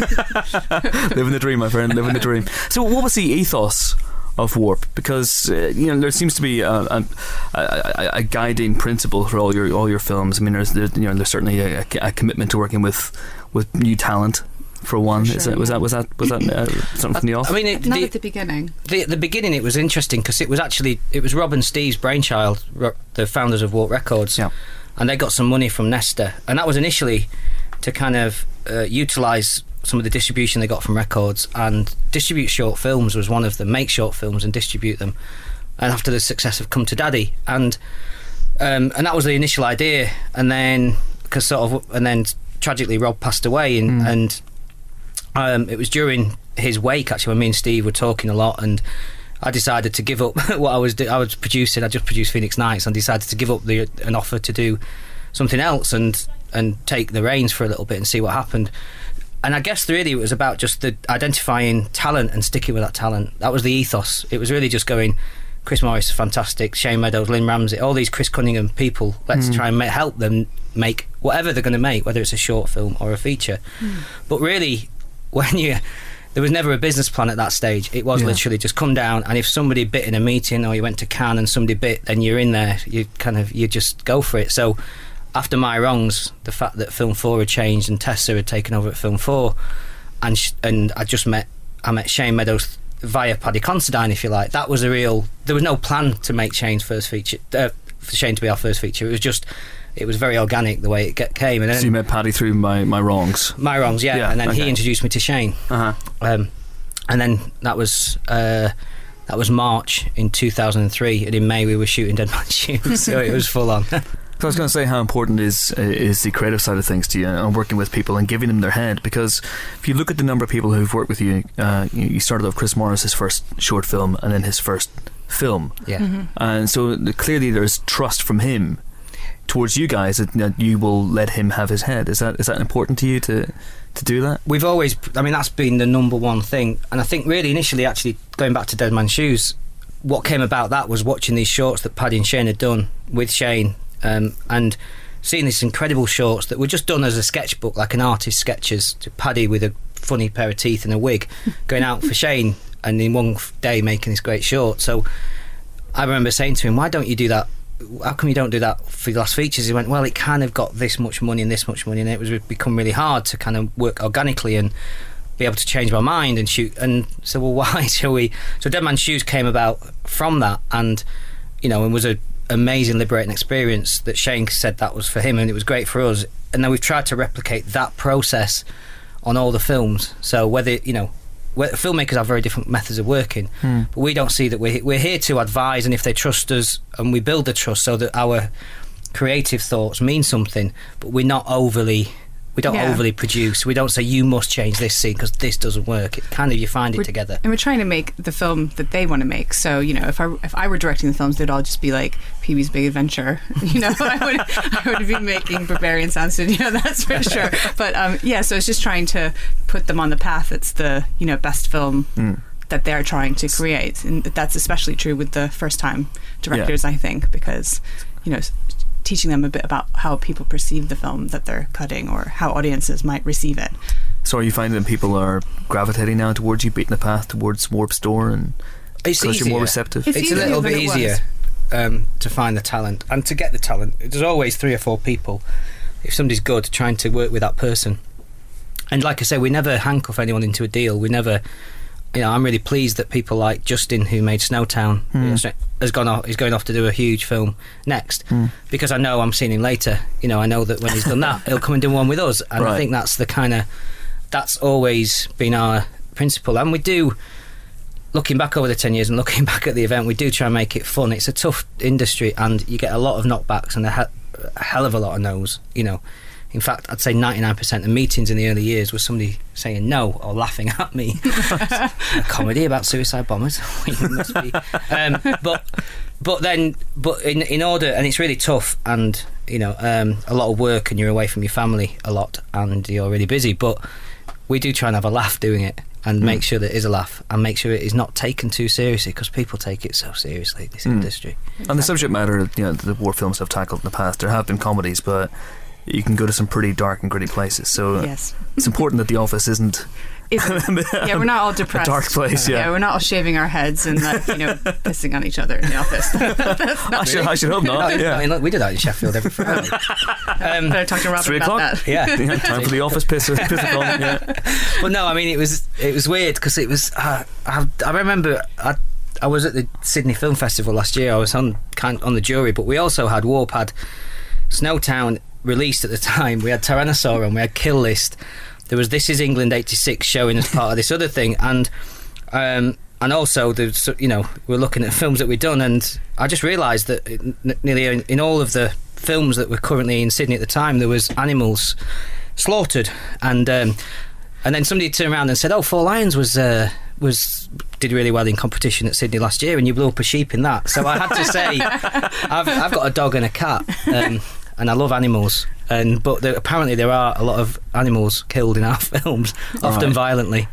Living the dream, my friend, living the dream. So what was the ethos of Warp? Because there seems to be a guiding principle for all your films. I mean, there's certainly a commitment to working with new talent. For one, sure, was that something from the off? I mean, not at the beginning. The beginning, it was interesting because it was Rob and Steve's brainchild, the founders of Warp Records, and they got some money from Nesta, and that was initially to kind of utilise some of the distribution they got from records and distribute short films was one of them. Make short films and distribute them. And after the success of Come to Daddy, and that was the initial idea. And then tragically Rob passed away, and it was during his wake actually when me and Steve were talking a lot, and I decided to give up what I was producing. I just produced Phoenix Nights, and decided to give up an offer to do something else and take the reins for a little bit and see what happened. And I guess really it was about just identifying talent and sticking with that talent. That was the ethos. It was really just going, Chris Morris is fantastic, Shane Meadows, Lynn Ramsey, all these Chris Cunningham people. Let's try and help them make whatever they're going to make, whether it's a short film or a feature. But really, there was never a business plan at that stage. It was literally just come down, and if somebody bit in a meeting or you went to Cannes and somebody bit, then you're in there. You just go for it. So after My Wrongs, the fact that Film 4 had changed and Tessa had taken over at Film 4, and I met Shane Meadows via Paddy Considine, if you like. That was there was no plan to make Shane's first feature, for Shane to be our first feature. It was very organic the way it came. And then, so you met Paddy through My Wrongs? My Wrongs, yeah. And then he introduced me to Shane. And then that was March in 2003, and in May we were shooting Dead Man's Shoes, so it was full on. So I was going to say, how important is the creative side of things to you, and working with people and giving them their head? Because if you look at the number of people who've worked with you, you started off Chris Morris' first short film and then his first film. And so clearly there's trust from him towards you guys that you will let him have his head. Is that important to you to do that? We've always, that's been the number one thing. And I think really initially, actually going back to Dead Man's Shoes, what came about that was watching these shorts that Paddy and Shane had done with Shane, and seeing these incredible shorts that were just done as a sketchbook, like an artist's sketches, to Paddy with a funny pair of teeth and a wig going out for Shane, and in one day making this great short. So I remember saying to him, why don't you do that? How come you don't do that for your last features? He went, well, it kind of got this much money and this much money, and it was become really hard to kind of work organically and be able to change my mind and shoot. And so, well, why shall we? So Dead Man's Shoes came about from that, and and was a amazing liberating experience that Shane said that was for him, and it was great for us. And then we've tried to replicate that process on all the films. So whether filmmakers have very different methods of working, but we don't see that we're here to advise, and if they trust us, and we build the trust so that our creative thoughts mean something, but we don't overly produce. We don't say you must change this scene because this doesn't work. It kind of, you find it together. And we're trying to make the film that they want to make. So if I were directing the films, they'd all just be like Pee-wee's Big Adventure. I would be making Barbarian Sound Studio, that's for sure. But so it's just trying to put them on the path that's the best film that they're trying to create, and that's especially true with the first time directors, I think, because teaching them a bit about how people perceive the film that they're cutting, or how audiences might receive it. So are you finding that people are gravitating now towards you, beating the path towards Warp Store, and because you're more receptive? It's a little bit easier to find the talent and to get the talent. There's always 3 or 4 people, if somebody's good, trying to work with that person. And like I say, we never handcuff anyone into a deal. We never, I'm really pleased that people like Justin, who made Snowtown, is going off to do a huge film next, because I know I'm seeing him later. I know that when he's done that, he'll come and do one with us, and I think that's always been our principle. And we do, looking back over the 10 years and looking back at the event, we do try and make it fun. It's a tough industry, and you get a lot of knockbacks and a hell of a lot of no's. In fact, I'd say 99% of meetings in the early years was somebody saying no or laughing at me. A comedy about suicide bombers. You must be. But in order, and it's really tough, and a lot of work and you're away from your family a lot and you're really busy, but we do try and have a laugh doing it and make sure that it is a laugh and make sure it is not taken too seriously, because people take it so seriously, this industry. And the subject matter, the war films have tackled in the past, there have been comedies, but you can go to some pretty dark and gritty places, so yes. It's important that The Office isn't we're not all depressed. A dark place, yeah. We're not all shaving our heads and pissing on each other in the office. I should hope not. I mean, look, we do that in Sheffield every Friday. I talked to Robert 3 o'clock. about that. Yeah. Time for The Office pissathon. Yeah. But no, I mean, it was weird because it was. I remember I was at the Sydney Film Festival last year. I was on the jury, but we also had Warp had Snowtown released at the time. We had Tyrannosaur and we had Kill List. There was This Is England 86 showing as part of this other thing, and also there's, we're looking at films that we've done, and I just realised that nearly in all of the films that were currently in Sydney at the time, there was animals slaughtered, and then somebody turned around and said, "Oh, Four Lions did really well in competition at Sydney last year, and you blew up a sheep in that." So I had to say, I've got a dog and a cat, and I love animals. But apparently there are a lot of animals killed in our films, often violently.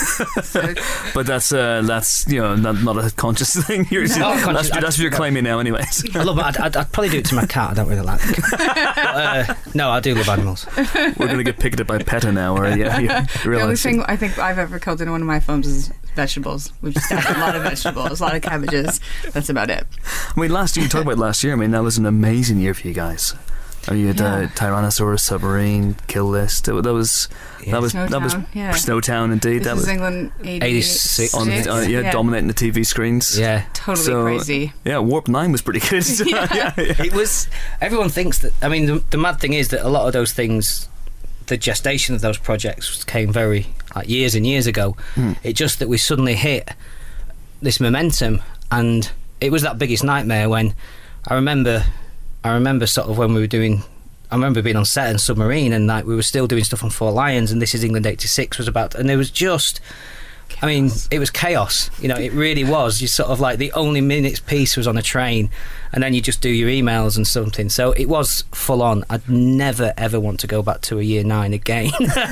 But that's not a conscious thing. That's what you're claiming now, anyways. I love it. I'd probably do it to my cat. I don't really like it. But, no, I do love animals. We're going to get picketed by PETA now, or you the only thing I think I've ever killed in one of my films is vegetables. We've just had a lot of vegetables, a lot of cabbages. That's about it. I mean, last year, you talked about last year. I mean, that was an amazing year for you guys. You had Tyrannosaurus, Submarine, Kill List. That was Snowtown, indeed. This is England 86. Dominating the TV screens. Yeah, totally crazy. Yeah, Warp 9 was pretty good. Yeah. It was. Everyone thinks that. I mean, the mad thing is that a lot of those things, the gestation of those projects came very years and years ago. It's just that we suddenly hit this momentum, and it was that biggest nightmare when I remember sort of when we were doing. I remember being on set in Submarine, and we were still doing stuff on Four Lions, and This Is England 86 was about, and it was just. Chaos. I mean, it was chaos. It really was. You sort of the only minute's piece was on a train, and then you just do your emails and something. So it was full on. I'd never ever want to go back to a year 9 again.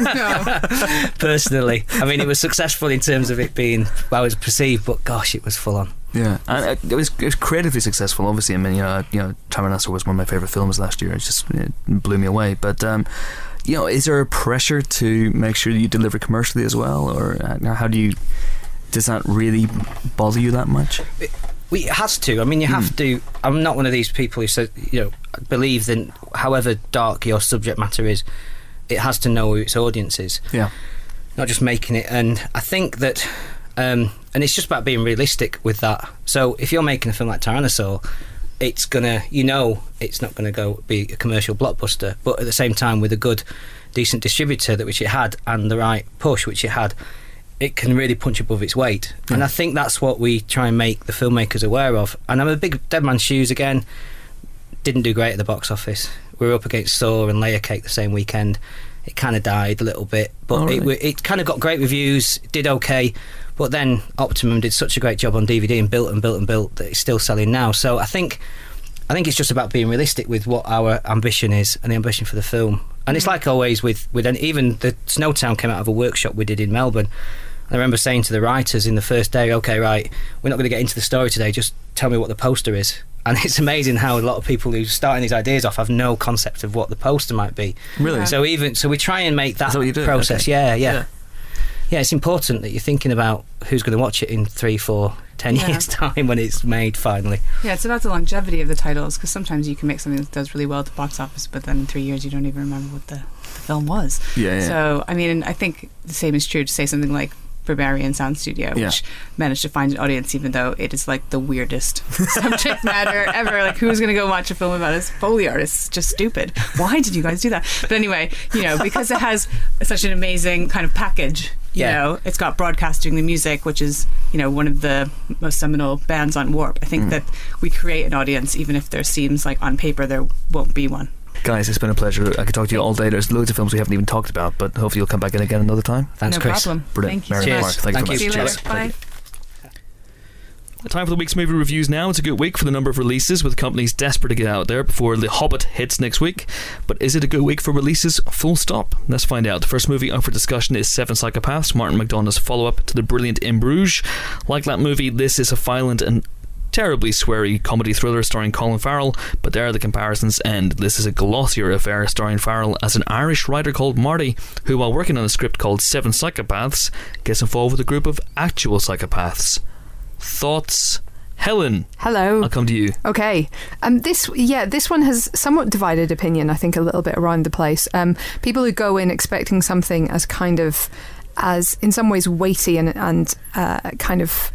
Personally, I mean, it was successful in terms of it being how it was perceived, but gosh, it was full on. Yeah, and it was creatively successful. Obviously, I mean, Tyrannosaur was one of my favourite films last year. It blew me away. But is there a pressure to make sure that you deliver commercially as well, or how do you? Does that really bother you that much? It has to. I mean, you have to. I'm not one of these people who said, believe that however dark your subject matter is, it has to know who its audience is. Yeah, not just making it. And I think that. And it's just about being realistic with that. So if you're making a film like Tyrannosaur, it's gonna, it's not gonna be a commercial blockbuster, but at the same time, with a good, decent distributor which it had, and the right push which it had, it can really punch above its weight. And I think that's what we try and make the filmmakers aware of. And I'm a big Dead Man's Shoes again. Didn't do great at the box office. We were up against Saw and Layer Cake the same weekend. It kind of died a little bit, but it kind of got great reviews, did okay. But then Optimum did such a great job on DVD and built that it's still selling now. So I think it's just about being realistic with what our ambition is and the ambition for the film. And it's like always with even the Snowtown came out of a workshop we did in Melbourne. I remember saying to the writers in the first day, okay, right, we're not going to get into the story today, just tell me what the poster is. And it's amazing how a lot of people who starting these ideas off have no concept of what the poster might be. Really? Yeah. So we try and make that process. Okay. Yeah, it's important that you're thinking about who's going to watch it in 3, 4, 10 years' time when it's made finally. Yeah, it's about the longevity of the titles, because sometimes you can make something that does really well at the box office, but then in 3 years you don't even remember what the film was. Yeah. So, I mean, I think the same is true to say something like Berberian Sound Studio, which managed to find an audience even though it is the weirdest subject matter ever. Who's going to go watch a film about a Foley artist? It's just stupid. Why did you guys do that? But anyway, because it has such an amazing kind of package, it's got broadcast doing the music, which is, one of the most seminal bands on Warp. I think that we create an audience even if there seems like on paper there won't be one. Guys, it's been a pleasure. I could talk to you all day. There's loads of films we haven't even talked about, but hopefully you'll come back in again another time. Thanks, no Chris. Problem. Brilliant. Thank you. Mary and Mark, thank you so much. See you later. Bye. Time for the week's movie reviews now. It's a good week for the number of releases, with companies desperate to get out there before The Hobbit hits next week. But is it a good week for releases? Full stop. Let's find out. The first movie up for discussion is Seven Psychopaths, Martin McDonagh's follow-up to the brilliant In Bruges. Like that movie, this is a violent and terribly sweary comedy thriller starring Colin Farrell, but there the comparisons end. This is a glossier affair starring Farrell as an Irish writer called Marty, who, while working on a script called Seven Psychopaths, gets involved with a group of actual psychopaths. Thoughts? Helen. Hello. I'll come to you. Okay. This one has somewhat divided opinion, I think, a little bit around the place. People who go in expecting something as in some ways weighty and kind of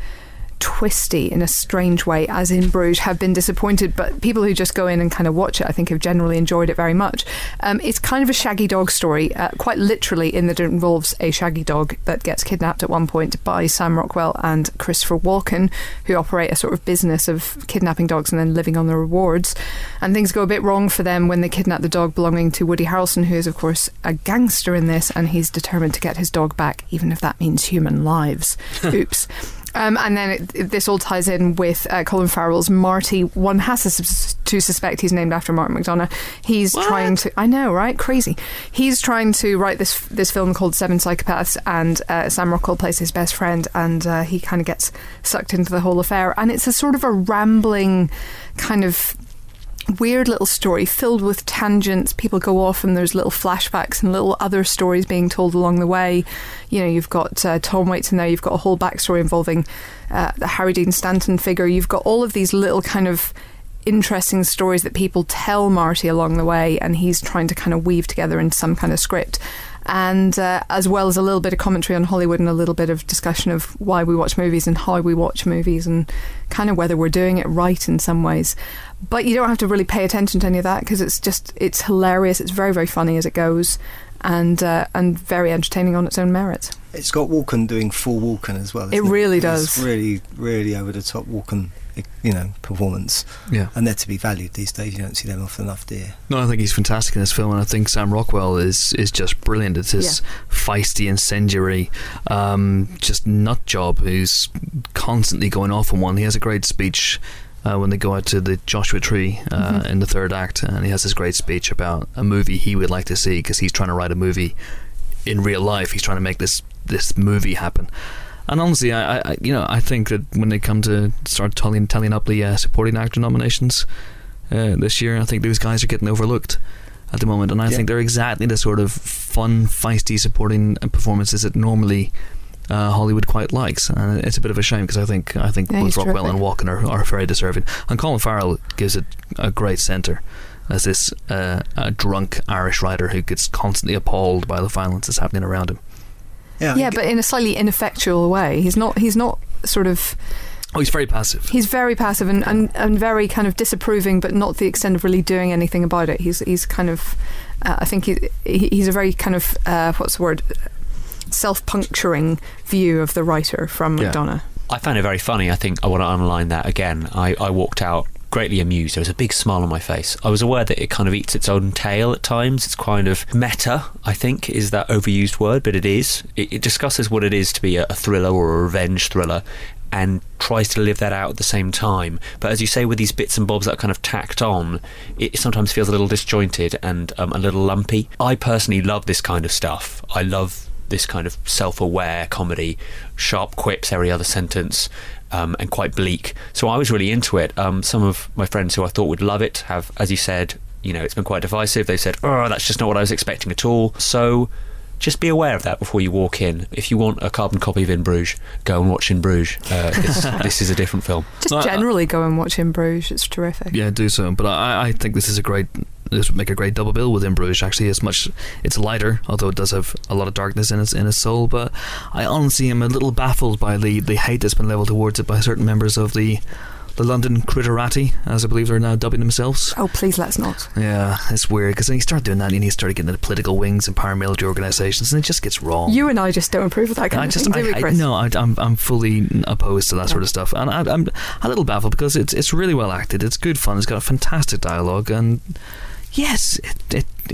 twisty in a strange way, as In Bruges, have been disappointed, but people who just go in and kind of watch it, I think, have generally enjoyed it very much. It's kind of a shaggy dog story, quite literally, in that it involves a shaggy dog that gets kidnapped at one point by Sam Rockwell and Christopher Walken, who operate a sort of business of kidnapping dogs and then living on the rewards. And things go a bit wrong for them when they kidnap the dog belonging to Woody Harrelson, who is, of course, a gangster in this, and he's determined to get his dog back, even if that means human lives. Oops. And then this all ties in with Colin Farrell's Marty. One has to suspect he's named after Martin McDonagh. He's trying to... I know, right? Crazy. He's trying to write this film called Seven Psychopaths, and Sam Rockwell plays his best friend, and he kind of gets sucked into the whole affair. And it's a sort of a rambling kind of weird little story filled with tangents. People go off and there's little flashbacks and little other stories being told along the way. You know, you've got Tom Waits in there, you've got a whole backstory involving the Harry Dean Stanton figure. You've got all of these little kind of interesting stories that people tell Marty along the way, and he's trying to kind of weave together into some kind of script. And as well as a little bit of commentary on Hollywood and a little bit of discussion of why we watch movies and how we watch movies and kind of whether we're doing it right in some ways. But you don't have to really pay attention to any of that, because it's hilarious. It's very, very funny as it goes, and very entertaining on its own merits. It's got Walken doing full Walken as well. It really does. It's really, really over the top Walken, performance. Yeah. And they're to be valued these days. You don't see them often enough, do you? No, I think he's fantastic in this film, and I think Sam Rockwell is just brilliant. It's his feisty, incendiary, just nut job who's constantly going off on one. He has a great speech when they go out to the Joshua Tree in the third act, and he has this great speech about a movie he would like to see, because he's trying to write a movie in real life. He's trying to make this movie happen. And honestly, I think that when they come to start tallying up the supporting actor nominations this year, I think those guys are getting overlooked at the moment, and I think they're exactly the sort of fun, feisty supporting performances that normally Hollywood quite likes, and it's a bit of a shame, because I think both Rockwell and Walken are very deserving, and Colin Farrell gives it a great centre as this a drunk Irish writer who gets constantly appalled by the violence that's happening around him. Yeah, but in a slightly ineffectual way. He's not sort of... Oh, he's very passive. He's very passive and very kind of disapproving, but not to the extent of really doing anything about it. He's kind of... I think he's a very kind of... what's the word? Self-puncturing view of the writer from McDonagh. I found it very funny. I think I want to underline that again. I walked out greatly amused. There was a big smile on my face. I was aware that it kind of eats its own tail at times. It's kind of meta, I think, is that overused word, but it is. It discusses what it is to be a thriller or a revenge thriller, and tries to live that out at the same time. But as you say, with these bits and bobs that are kind of tacked on, it sometimes feels a little disjointed and a little lumpy. I personally love this kind of stuff. I love this kind of self-aware comedy, sharp quips every other sentence, and quite bleak. So I was really into it. Some of my friends who I thought would love it have, as you said, it's been quite divisive. They said, oh, that's just not what I was expecting at all. So just be aware of that before you walk in. If you want a carbon copy of In Bruges, go and watch In Bruges. This is a different film. Just generally go and watch In Bruges. It's terrific. Yeah, do so. But I think this would make a great double bill with In Bruges, actually. It's lighter, although it does have a lot of darkness in its soul. But I honestly am a little baffled by the hate that's been levelled towards it by certain members of the London Critterati, as I believe they're now dubbing themselves. Oh, please, let's not. Yeah, it's weird, because then you start doing that and you start getting into political wings and paramilitary organisations, and it just gets wrong. You and I just don't approve of that kind of thing, do we, Chris? No, I'm fully opposed to that sort of stuff, and I'm a little baffled, because it's really well acted, it's good fun, it's got a fantastic dialogue, and yes, it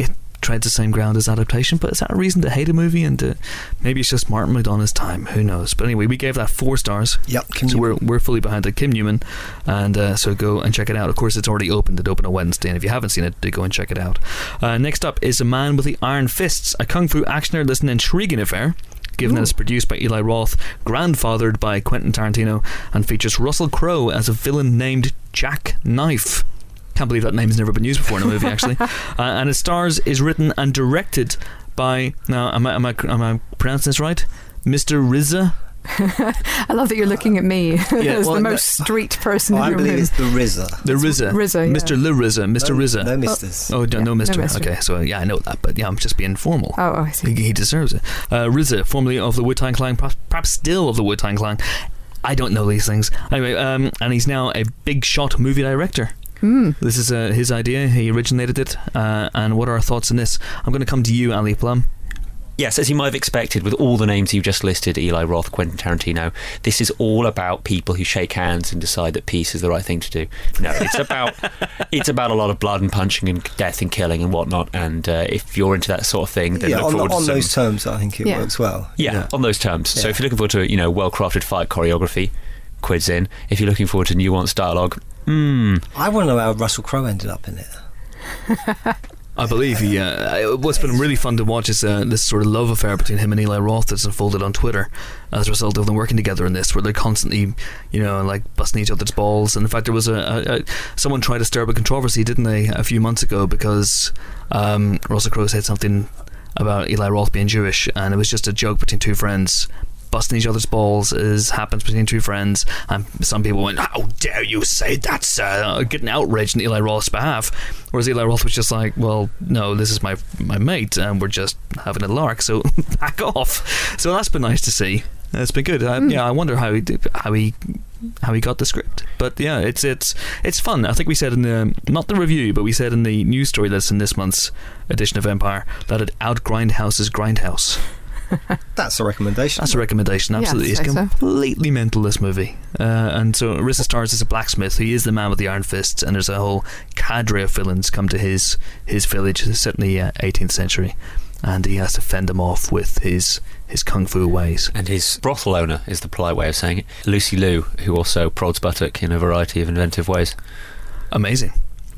treads the same ground as adaptation, but is that a reason to hate a movie? And maybe it's just Martin McDonagh's time, who knows. But anyway, we gave that 4 stars. Yep, so we're fully behind it. Kim Newman, and so go and check it out. Of course, it's already opened. It opened on Wednesday, and if you haven't seen it, do go and check it out. Next up is A Man with the Iron Fists, a kung fu actioner that's an intriguing affair, given that it's produced by Eli Roth, grandfathered by Quentin Tarantino, and features Russell Crowe as a villain named Jack Knife. Can't believe that name's never been used before in a movie, actually. And it is written and directed by, now am I pronouncing this right? Mr. RZA? I love that you're looking at me as the most street person in the room. I believe it's the RZA. The RZA. RZA, yeah. Mr. Le RZA. Mr. RZA. No misters. Oh, no, Yeah, no mister. no mister. Okay, so yeah, I know that, but yeah, I'm just being formal. Oh, I see. He deserves it. RZA, formerly of the Wu-Tang Clan, perhaps still of the Wu-Tang Clan. I don't know these things. Anyway, and he's now a big shot movie director. This is his idea. He originated it. And what are our thoughts on this? I'm going to come to you, Ali Plum. Yes, as you might have expected, with all the names you've just listed, Eli Roth, Quentin Tarantino, this is all about people who shake hands and decide that peace is the right thing to do. No, it's about a lot of blood and punching and death and killing and whatnot. And if you're into that sort of thing, then look forward to on those terms, I think it works well. Yeah, on those terms. So if you're looking forward to well-crafted fight choreography, Quid's in. If you're looking forward to nuanced dialogue, I want to know how Russell Crowe ended up in it. I believe he. What's been really fun to watch is this sort of love affair between him and Eli Roth that's unfolded on Twitter as a result of them working together in this, where they're constantly, like busting each other's balls. And in fact, there was someone tried to stir up a controversy, didn't they, a few months ago, because Russell Crowe said something about Eli Roth being Jewish, and it was just a joke between two friends. Busting each other's balls happens between two friends, and some people went, "How dare you say that, sir?" Getting outraged on Eli Roth's behalf, whereas Eli Roth was just like, "Well, no, this is my mate, and we're just having a lark, so back off." So that's been nice to see. It's been good. I wonder how he got the script, but yeah, it's fun. I think we said in the, not the review, but we said in the news story that's in this month's edition of Empire that it out-Grindhouse's Grindhouse. That's a recommendation. That's a recommendation, absolutely. Yeah, it's completely mental, this movie. And so RZA stars as a blacksmith. He is the man with the iron fists, and there's a whole cadre of villains come to his village set in the 18th century, and he has to fend them off with his kung fu ways. And his brothel owner is the polite way of saying it, Lucy Liu, who also prods buttock in a variety of inventive ways. Amazing.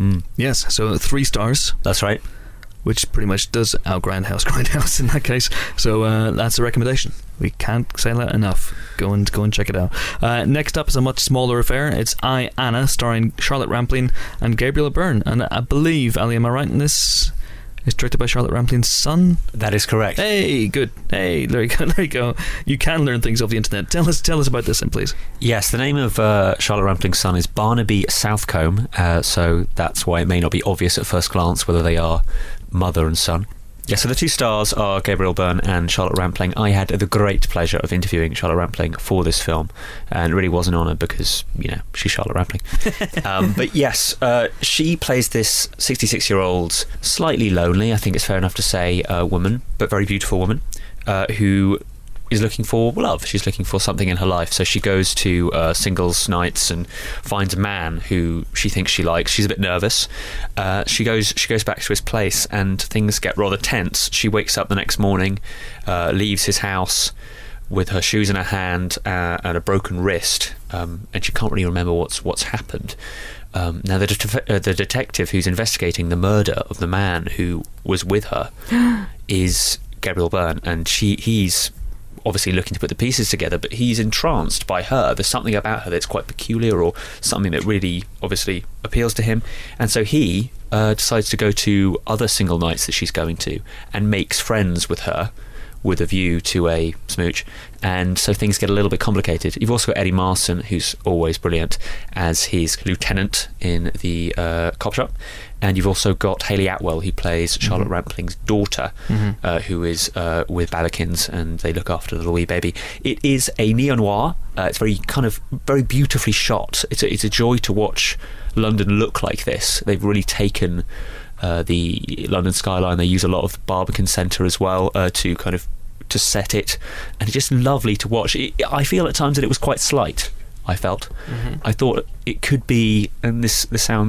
Yes, so 3 stars. That's right. Which pretty much does Grindhouse in that case. So that's a recommendation. We can't say that enough. Go and check it out. Next up is a much smaller affair. It's I, Anna, starring Charlotte Rampling and Gabriel Byrne. And I believe, Ali, am I right in this? It's directed by Charlotte Rampling's son? That is correct. Hey, good. Hey, there you go. You can learn things off the internet. Tell us about this then, please. Yes, the name of Charlotte Rampling's son is Barnaby Southcombe, so that's why it may not be obvious at first glance whether they are mother and son. Yeah, so the 2 stars are Gabriel Byrne and Charlotte Rampling. I had the great pleasure of interviewing Charlotte Rampling for this film, and it really was an honour because, she's Charlotte Rampling. But yes, she plays this 66-year-old, slightly lonely, I think it's fair enough to say, woman, but very beautiful woman, who is looking for love. She's looking for something in her life, so she goes to singles nights and finds a man who she thinks she likes. She's a bit nervous. She goes back to his place, and things get rather tense. She wakes up the next morning, leaves his house with her shoes in her hand and a broken wrist, and she can't really remember what's happened. Now the detective who's investigating the murder of the man who was with her is Gabriel Byrne, and he's obviously looking to put the pieces together, but he's entranced by her. There's something about her that's quite peculiar, or something that really obviously appeals to him, and so he decides to go to other single nights that she's going to and makes friends with her with a view to a smooch, and so things get a little bit complicated. You've also got Eddie Marsan, who's always brilliant, as his lieutenant in the cop shop, and you've also got Hayley Atwell, who plays Charlotte Rampling's daughter, who is with Babakins, and they look after the little wee baby. It is a neo-noir. It's very beautifully shot. It's a joy to watch London look like this. They've really taken the London skyline. They use a lot of the Barbican Centre as well to set it, and it's just lovely to watch. I feel at times that it was quite slight. I thought it could be, and this sounds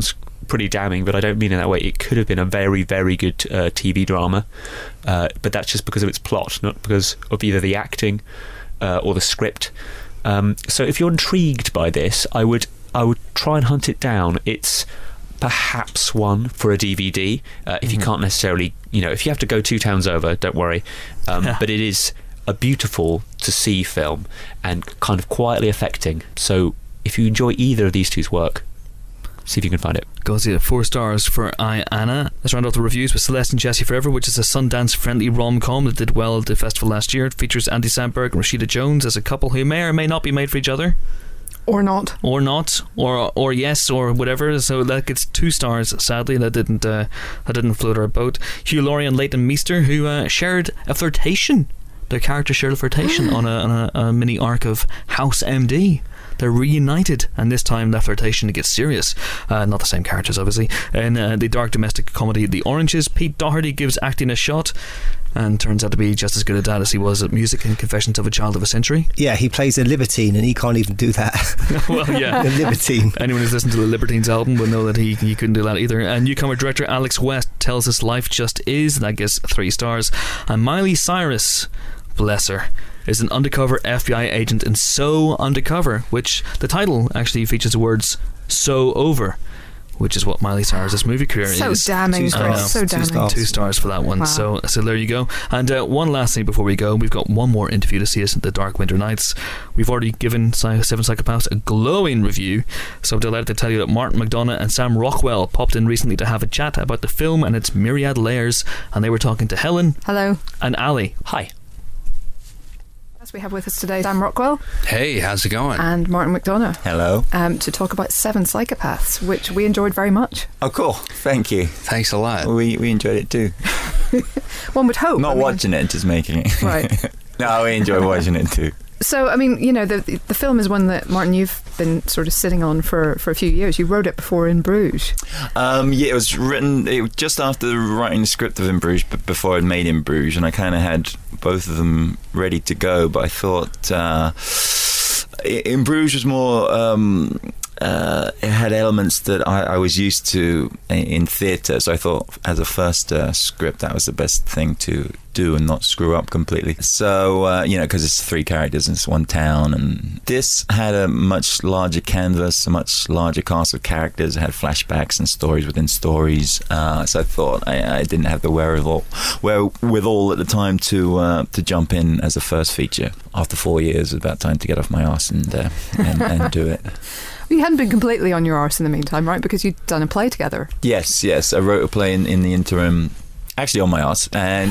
pretty damning, but I don't mean in that way. It could have been a very, very good TV drama, but that's just because of its plot, not because of either the acting or the script. So if you're intrigued by this, I would try and hunt it down. It's perhaps one for a DVD. If you can't necessarily, if you have to go 2 towns over, don't worry. But it is a beautiful to see film and kind of quietly affecting. So if you enjoy either of these two's work, see if you can find it. Go see it. 4 stars for I, Anna. Let's round off the reviews with Celeste and Jesse Forever, which is a Sundance-friendly rom-com that did well at the festival last year. It features Andy Samberg and Rashida Jones as a couple who may or may not be made for each other. Or not. Or yes, or whatever. So that gets 2 stars, sadly. That didn't float our boat. Hugh Laurie and Leighton Meester, who shared a flirtation. Their characters shared a flirtation on a mini arc of House MD. They're reunited, and this time that flirtation gets serious. Not the same characters, obviously. In the dark domestic comedy The Oranges, Pete Doherty gives acting a shot and turns out to be just as good at that as he was at music in Confessions of a Child of a Century. Yeah, he plays a libertine and he can't even do that. Well, yeah. A libertine. Anyone who's listened to the Libertines album will know that he couldn't do that either. And newcomer director Alex West tells us life just is, and that gets 3 stars. And Miley Cyrus, bless her, is an undercover FBI agent in So Undercover, which the title actually features the words "so over," which is what Miley Cyrus' movie career is. So damning. So damning. 2 stars for that one. Wow. So there you go. And one last thing before we go, we've got one more interview to see us at the Dark Winter Nights. We've already given 7 Psychopaths a glowing review, so I'm delighted to tell you that Martin McDonagh and Sam Rockwell popped in recently to have a chat about the film and its myriad layers, and they were talking to Helen. Hello. And Ali. Hi. We have with us today Sam Rockwell. Hey, how's it going? And Martin McDonagh. Hello. To talk about 7 Psychopaths, which we enjoyed very much. Oh, cool. Thank you. Thanks a lot. We enjoyed it too. One would hope. Not watching it, just making it. Right. No, we enjoy watching it too. So, I mean, the film is one that, Martin, you've been sort of sitting on for a few years. You wrote it before In Bruges. Yeah, it was written just after writing the script of In Bruges, but before I'd made In Bruges, and I kind of had both of them ready to go, but I thought In Bruges was more... it had elements that I was used to in theatre, so I thought as a first script that was the best thing to do and not screw up completely. So because it's 3 characters and it's 1 town, and this had a much larger canvas, a much larger cast of characters. It had flashbacks and stories within stories, so I thought I didn't have the wherewithal at the time to jump in as a first feature. After 4 years, it was about time to get off my arse and do it. You hadn't been completely on your arse in the meantime, right? Because you'd done a play together. Yes. I wrote a play in the interim, actually on my arse, and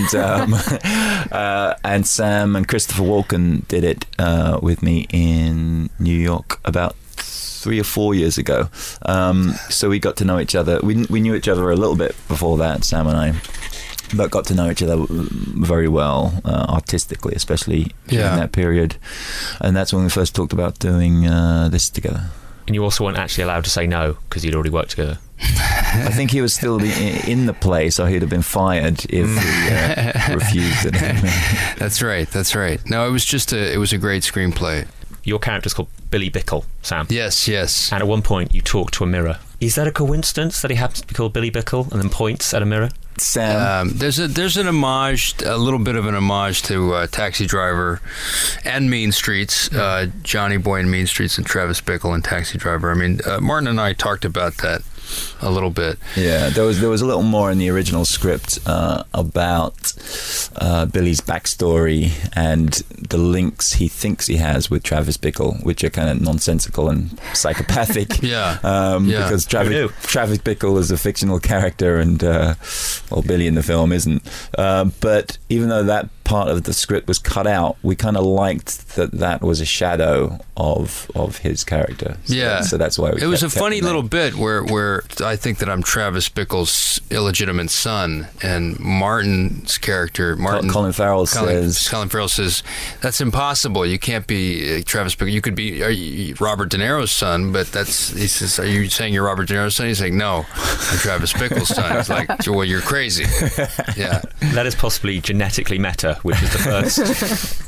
and Sam and Christopher Walken did it with me in New York about 3 or 4 years ago. So we got to know each other. We knew each other a little bit before that, Sam and I, but got to know each other very well, artistically, especially during that period. And that's when we first talked about doing this together. And you also weren't actually allowed to say no because you'd already worked together. I think he was still in the play, so he'd have been fired if he refused it. That's right. No, it was a great screenplay. Your character's called Billy Bickle, Sam. Yes. And at one point you talk to a mirror. Is that a coincidence that he happens to be called Billy Bickle and then points at a mirror? Sam. There's an homage, a little bit of an homage to Taxi Driver and Mean Streets, Johnny Boy in Mean Streets and Travis Bickle in Taxi Driver. I mean, Martin and I talked about that a little bit. Yeah, there was a little more in the original script about Billy's backstory and the links he thinks he has with Travis Bickle, which are kind of nonsensical and psychopathic. Because Travis Bickle is a fictional character and Billy in the film isn't. But even though that part of the script was cut out, we kind of liked that was a shadow of his character. So that's why it was a funny little bit where I think that I'm Travis Bickle's illegitimate son, and Martin's character, Colin Farrell says that's impossible. You can't be Travis Bickle. You could be Robert De Niro's son, but he says, are you saying you're Robert De Niro's son? He's like, no, I'm Travis Bickle's son. It's like, well, you're crazy. Yeah, that is possibly genetically meta, which is the first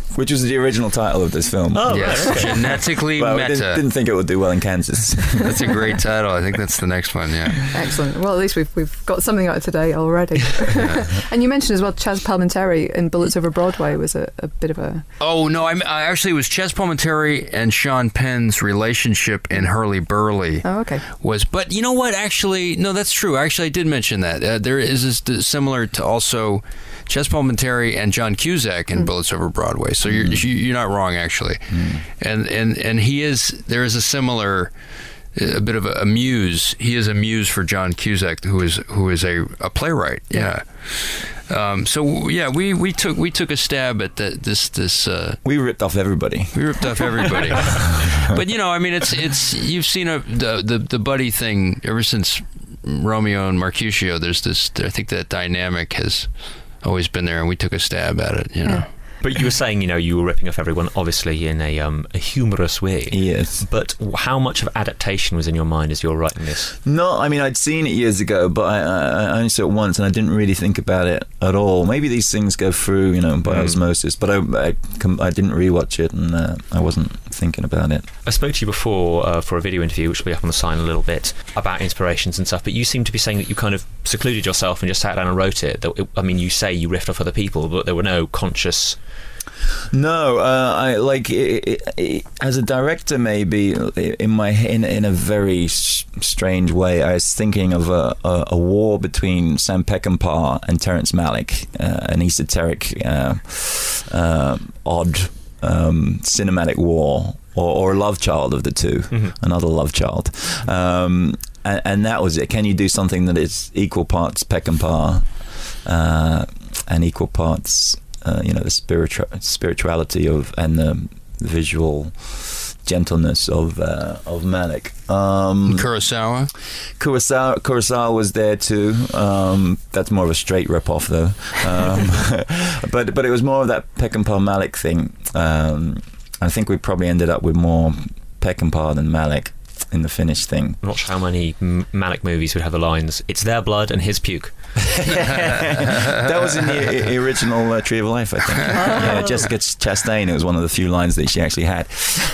which was the original title of this film. Oh, yes, right, okay. Genetically well, Meta. We didn't think it would do well in Kansas. That's a great title. I think that's the next one. Yeah. Excellent. Well, at least we've got something out of today already. And you mentioned as well Chaz Palminteri in Bullets Over Broadway was a bit of a... Oh, no, I actually, it was Chaz Palminteri and Sean Penn's relationship in Hurly Burly. Oh, okay. But you know what? Actually, no, that's true. Actually, I did mention that. There is this similar to also Chaz Palminteri and John Cusack in Bullets Over Broadway. So you're not wrong, actually. And there is a similar, a bit of a muse. He is a muse for John Cusack, who is a playwright. Yeah. We took a stab at this. We ripped off everybody. But I mean, it's you've seen the buddy thing ever since Romeo and Mercutio. There's this. I think that dynamic has always been there, and we took a stab at it. Yeah. But you were saying, you were ripping off everyone, obviously in a humorous way. Yes. But how much of adaptation was in your mind as you were writing this? No, I mean, I'd seen it years ago, but I only saw it once, and I didn't really think about it at all. Maybe these things go through, by osmosis, but I didn't rewatch it, and I wasn't thinking about it. I spoke to you before for a video interview, which will be up on the site in a little bit, about inspirations and stuff, but you seem to be saying that you kind of secluded yourself and just sat down and wrote it. You say you riffed off other people, but there were no conscious... No, I like as a director, maybe in a very strange way. I was thinking of a war between Sam Peckinpah and Terrence Malick, an esoteric, odd cinematic war, or a love child of the two, another love child, and that was it. Can you do something that is equal parts Peckinpah and equal parts the spirituality and the visual gentleness of Malick. Kurosawa was there too. That's more of a straight rip-off though. But it was more of that Peckinpah Malick thing. I think we probably ended up with more Peckinpah than Malick in the finished thing. I'm not sure how many Malick movies would have the lines, "It's their blood and his puke." That was in the original Tree of Life, I think. Yeah, Jessica Chastain. It was one of the few lines that she actually had.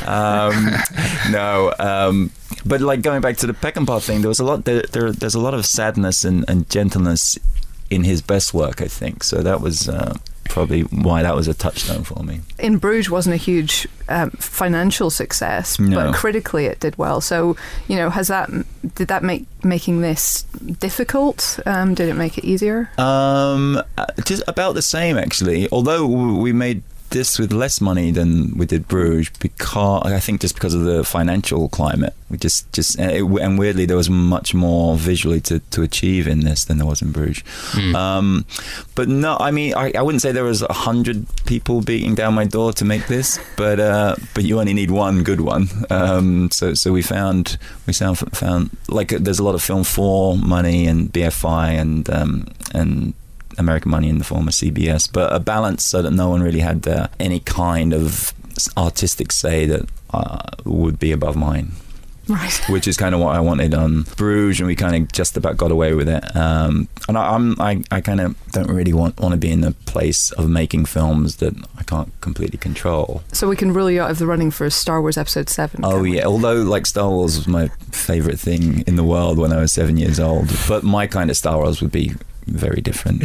But like going back to the Peckinpah thing, there was a lot. There's a lot of sadness and gentleness in his best work, I think. So that was probably why that was a touchstone for me. In Bruges wasn't a huge financial success, but critically it did well. So, did that make making this difficult? Did it make it easier? Just about the same, actually. Although we made this with less money than we did Bruges, because of the financial climate. We and weirdly there was much more visually to achieve in this than there was in Bruges. But no, I mean I wouldn't say there was 100 people beating down my door to make this, but you only need one good one. So we found like there's a lot of Film 4 money and BFI and American money in the form of CBS, but a balance so that no one really had any kind of artistic say that would be above mine. Right. Which is kind of what I wanted on Bruges, and we kind of just about got away with it. And I kind of don't really want to be in the place of making films that I can't completely control. So we can rule you out of the running for Star Wars Episode 7. Oh yeah, although like Star Wars was my favourite thing in the world when I was 7 years old, but my kind of Star Wars would be very different.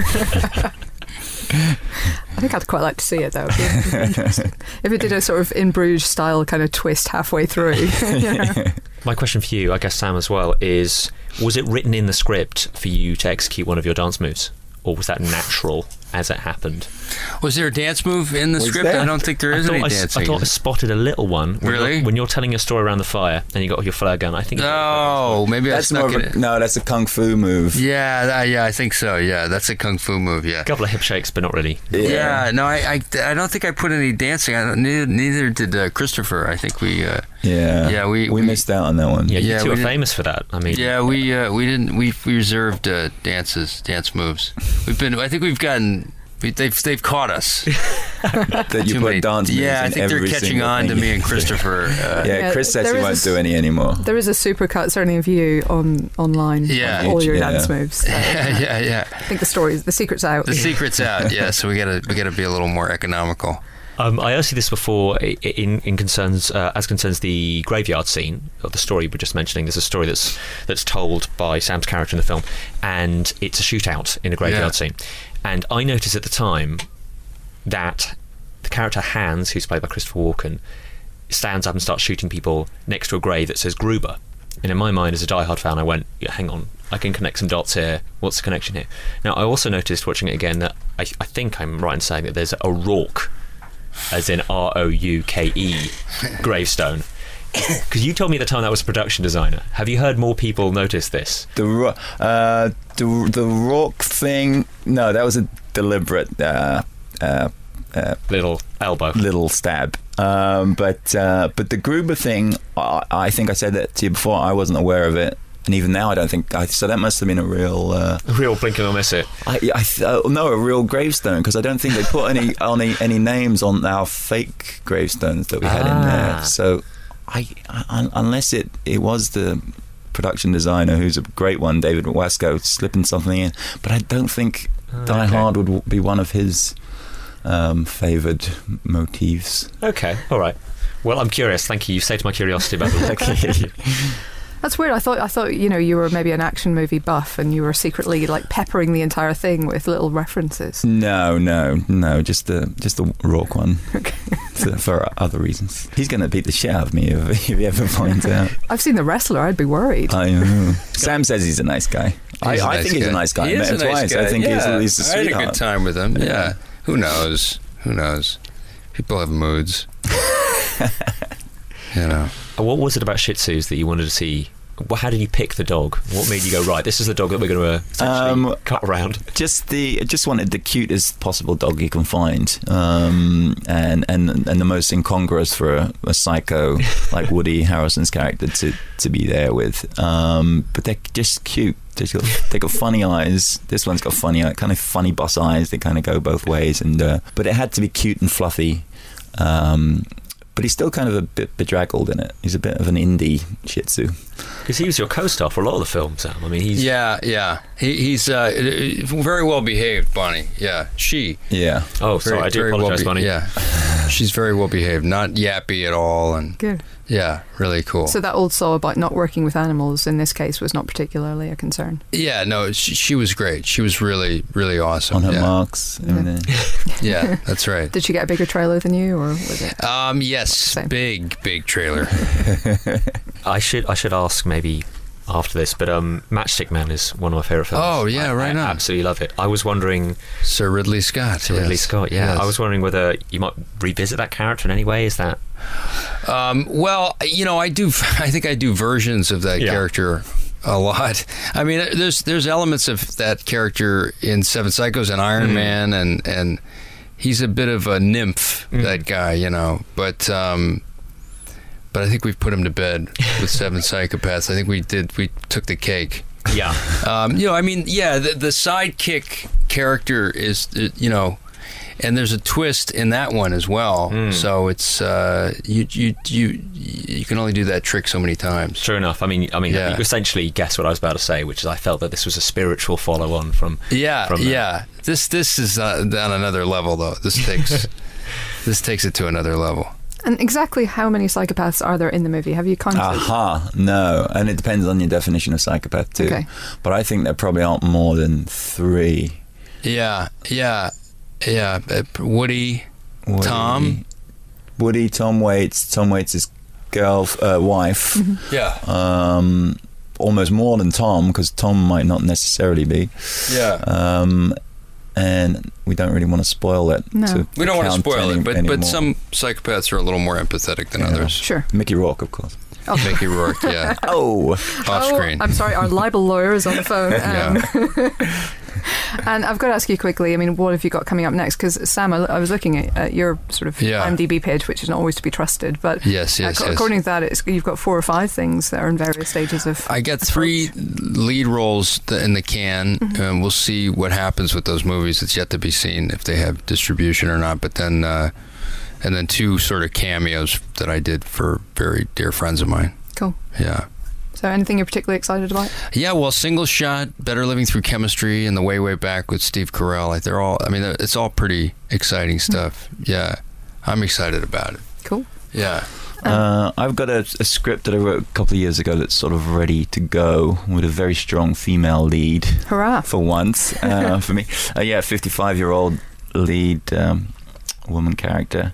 I think I'd quite like to see it, though. If it did a sort of In Bruges style kind of twist halfway through. My question for you, I guess Sam as well, is was it written in the script for you to execute one of your dance moves? Or was that natural as it happened? Was there a dance move in the script? I don't think there is any dancing. I thought I spotted a little one. When you're telling a story around the fire and you got your flare gun, I think... maybe that's more of a... No, that's a kung fu move. Yeah, I think so. Yeah, that's a kung fu move, yeah. A couple of hip shakes, but not really. Yeah, no, I don't think I put any dancing. Neither did Christopher. I think we... we missed out on that one. Yeah, you two are famous for that. I mean... Yeah, we didn't... We reserved dance moves. I think we've gotten... They've caught us. That you put dance moves I think they're catching on to me and Christopher. Chris says he won't do any anymore. There is a supercut, certainly of you online. Yeah, all your dance moves. So, yeah. I think the secret's out. The secret's out. Yeah, so we gotta be a little more economical. I asked you this before in concerns as concerns the graveyard scene of the story we're just mentioning. There's a story that's told by Sam's character in the film, and it's a shootout in a graveyard scene. And I noticed at the time that the character Hans, who's played by Christopher Walken, stands up and starts shooting people next to a grave that says Gruber. And in my mind, as a diehard fan, I went, hang on, I can connect some dots here. What's the connection here? Now, I also noticed watching it again that I think I'm right in saying that there's a Rourke, as in R-O-U-K-E, gravestone. Because you told me at the time that was a production designer. Have you heard more people notice this? The Rourke thing, no, that was a deliberate little elbow, little stab. But the Gruber thing, I think I said that to you before. I wasn't aware of it, and even now I don't think. So that must have been a real blink and I'll miss it. No, a real gravestone, because I don't think they put any names on our fake gravestones that we had in there. So unless it was the production designer, who's a great one, David Wasco, slipping something in, but I don't think Die Hard would be one of his favoured motifs. Okay, all right. Well, I'm curious. Thank you. You've saved my curiosity about the look. That's weird. I thought you were maybe an action movie buff, and you were secretly like peppering the entire thing with little references. No, just the Rourke one. Okay. For other reasons. He's going to beat the shit out of me if he ever finds out. I've seen The Wrestler. I'd be worried. I know. Sam says he's a nice guy. I think he's a nice guy. He is a nice guy. I think he's a sweetheart. I had a good time with him. Yeah. Who knows? People have moods. What was it about Shih Tzus that you wanted to see? How did you pick the dog? What made you go, right, this is the dog that we're going to cut around? Just wanted the cutest possible dog you can find, and the most incongruous for a psycho like Woody Harrelson's character to be there with. But they're just cute. They got funny eyes. This one's got kind of funny boss eyes. They kind of go both ways, but it had to be cute and fluffy. But he's still kind of a bit bedraggled in it. He's a bit of an indie Shih Tzu. Because he was your co-star for a lot of the films, Sam. I mean, he's... Yeah. He's very well behaved, Bonnie. Yeah, she. Yeah. Oh, sorry, I do apologise, Bonnie. Yeah. She's very well behaved, not yappy at all. And good. Yeah, really cool. So that old saw about not working with animals in this case was not particularly a concern. Yeah, no, she was great. She was really, really awesome. On her marks. Yeah, that's right. Did she get a bigger trailer than you, or was it? Yes, same? big trailer. I should ask maybe after this, but Matchstick Men is one of my favourite films. Oh yeah, right on. I absolutely love it. I was wondering, Sir Ridley Scott. Ridley Scott, yeah. Yes. I was wondering whether you might revisit that character in any way. Is that? Well, I do. I think I do versions of that character a lot. I mean, there's elements of that character in Seven Psychos and Iron Man, and he's a bit of a nymph, that guy, But I think we've put him to bed with Seven Psychopaths. I think we took the cake. Yeah. The sidekick character is, and there's a twist in that one as well. So it's you can only do that trick so many times. True enough. I mean, you essentially guessed what I was about to say, which is I felt that this was a spiritual follow-on from. Yeah. This is on another level, though. This takes it to another level. And exactly how many psychopaths are there in the movie? Have you counted? No. And it depends on your definition of psychopath too. Okay. But I think there probably aren't more than 3. Yeah. Woody, Tom. Woody, Tom Waits. Tom Waits' wife. Yeah. Almost more than Tom, because Tom might not necessarily be. Yeah. And we don't really want to spoil it. No. We don't want to spoil it, but some psychopaths are a little more empathetic than others. Sure. Mickey Rourke, of course. Oh. Mickey Rourke, yeah. Off screen. I'm sorry, our libel lawyer is on the phone. And I've got to ask you quickly, I mean, what have you got coming up next? Because, Sam, I was looking at your sort of IMDb page, which is not always to be trusted, but yes. According to that, you've got 4 or 5 things that are in various stages of I got 3 lead roles in the can, and we'll see what happens with those movies. It's yet to be seen if they have distribution or not, but then and then 2 sort of cameos that I did for very dear friends of mine. Cool. Yeah. So anything you're particularly excited about? Yeah, well, Single Shot, Better Living Through Chemistry, and The Way, Way Back with Steve Carell. It's all pretty exciting stuff. Yeah. I'm excited about it. Cool. Yeah. I've got a script that I wrote a couple of years ago that's sort of ready to go with a very strong female lead. Hurrah! For once, for me. 55-year-old lead woman character.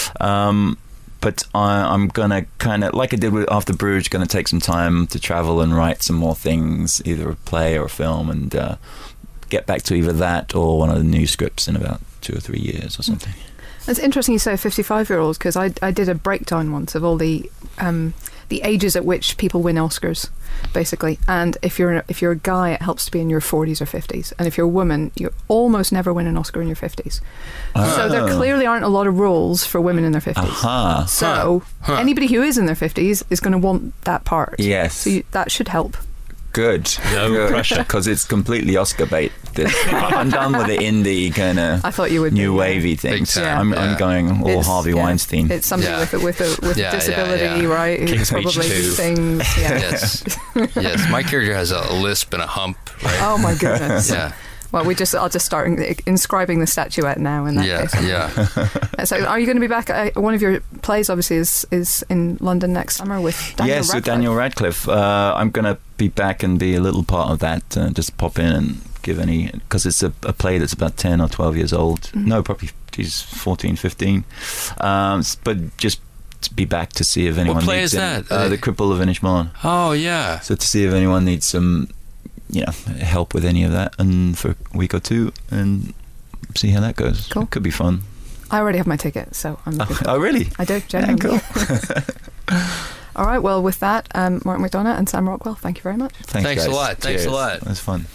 But I'm gonna kind of, like I did with After Bruges, gonna take some time to travel and write some more things, either a play or a film, and get back to either that or one of the new scripts in about 2 or 3 years or something. It's interesting you say 55-year-olds, because I did a breakdown once of all the ages at which people win Oscars, basically. And if you're a guy, it helps to be in your 40s or 50s, and if you're a woman, you almost never win an Oscar in your 50s. So there clearly aren't a lot of roles for women in their 50s. So anybody who is in their 50s is going to want that part. Yes. So that should help. Good. No pressure, because it's completely Oscar bait. I'm done with the indie kind of new wavy things. I'm going all Harvey Weinstein. It's somebody with a disability, right? Who probably sings. Yes. My character has a lisp and a hump. Right? Oh my goodness. Yeah. Well, I'll just start inscribing the statuette now in that case. Yeah. So, are you going to be back? One of your plays, obviously, is in London next summer with Daniel Radcliffe. With Daniel Radcliffe. I'm going to be back and be a little part of that. Just pop in and give because it's a play that's about 10 or 12 years old. Mm-hmm. No, probably she's 14, 15. But just to be back to see if anyone needs... What play is that? The Cripple of Inishmaan. Oh, yeah. So to see if anyone needs some... help with any of that, and for a week or two, and see how that goes. Cool. It could be fun. I already have my ticket, so I'm looking for it. Oh, really? I do, genuinely. Yeah, cool. All right, well, with that, Martin McDonagh and Sam Rockwell, thank you very much. Thanks a lot. Thanks a lot. That was fun.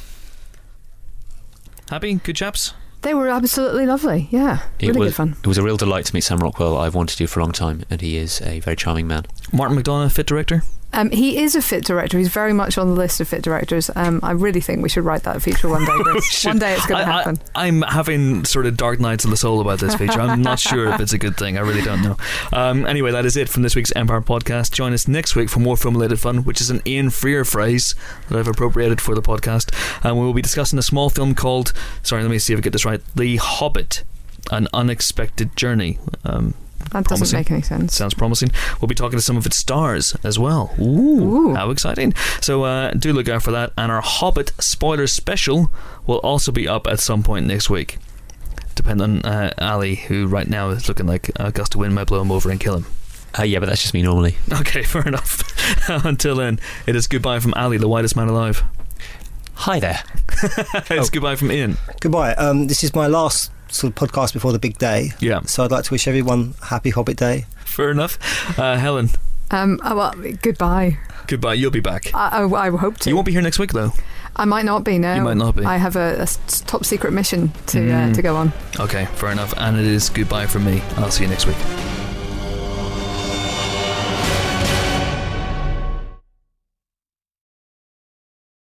Happy? Good chaps? They were absolutely lovely, yeah. Really good fun. It was a real delight to meet Sam Rockwell. I've wanted to do for a long time, and he is a very charming man. Martin McDonagh, fit director? He is a fit director. He's very much on the list of fit directors. I really think we should write that feature one day, Chris. One day it's going to happen. I'm having sort of dark nights of the soul about this feature. I'm not sure if it's a good thing. I really don't know. Anyway, that is it from this week's Empire podcast. Join us next week for more film-related fun, which is an Ian Freer phrase that I've appropriated for the podcast. And we will be discussing a small film called, let me see if I get this right, The Hobbit, An Unexpected Journey. That doesn't make any sense. Sounds promising. We'll be talking to some of its stars as well. Ooh. How exciting. So do look out for that. And our Hobbit spoiler special will also be up at some point next week. Depending on Ali, who right now is looking like a gust of wind might blow him over and kill him. Yeah, but that's just me normally. Okay, fair enough. Until then, it is goodbye from Ali, the whitest man alive. Hi there. It's goodbye from Ian. Goodbye. This is my last sort of podcast before the big day. Yeah. So I'd like to wish everyone a happy Hobbit Day. Fair enough. Helen. Well, goodbye. Goodbye. You'll be back. I hope to. You won't be here next week, though. I might not be. No. You might not be. I have a top secret mission to go on. Okay, fair enough. And it is goodbye from me. I'll see you next week.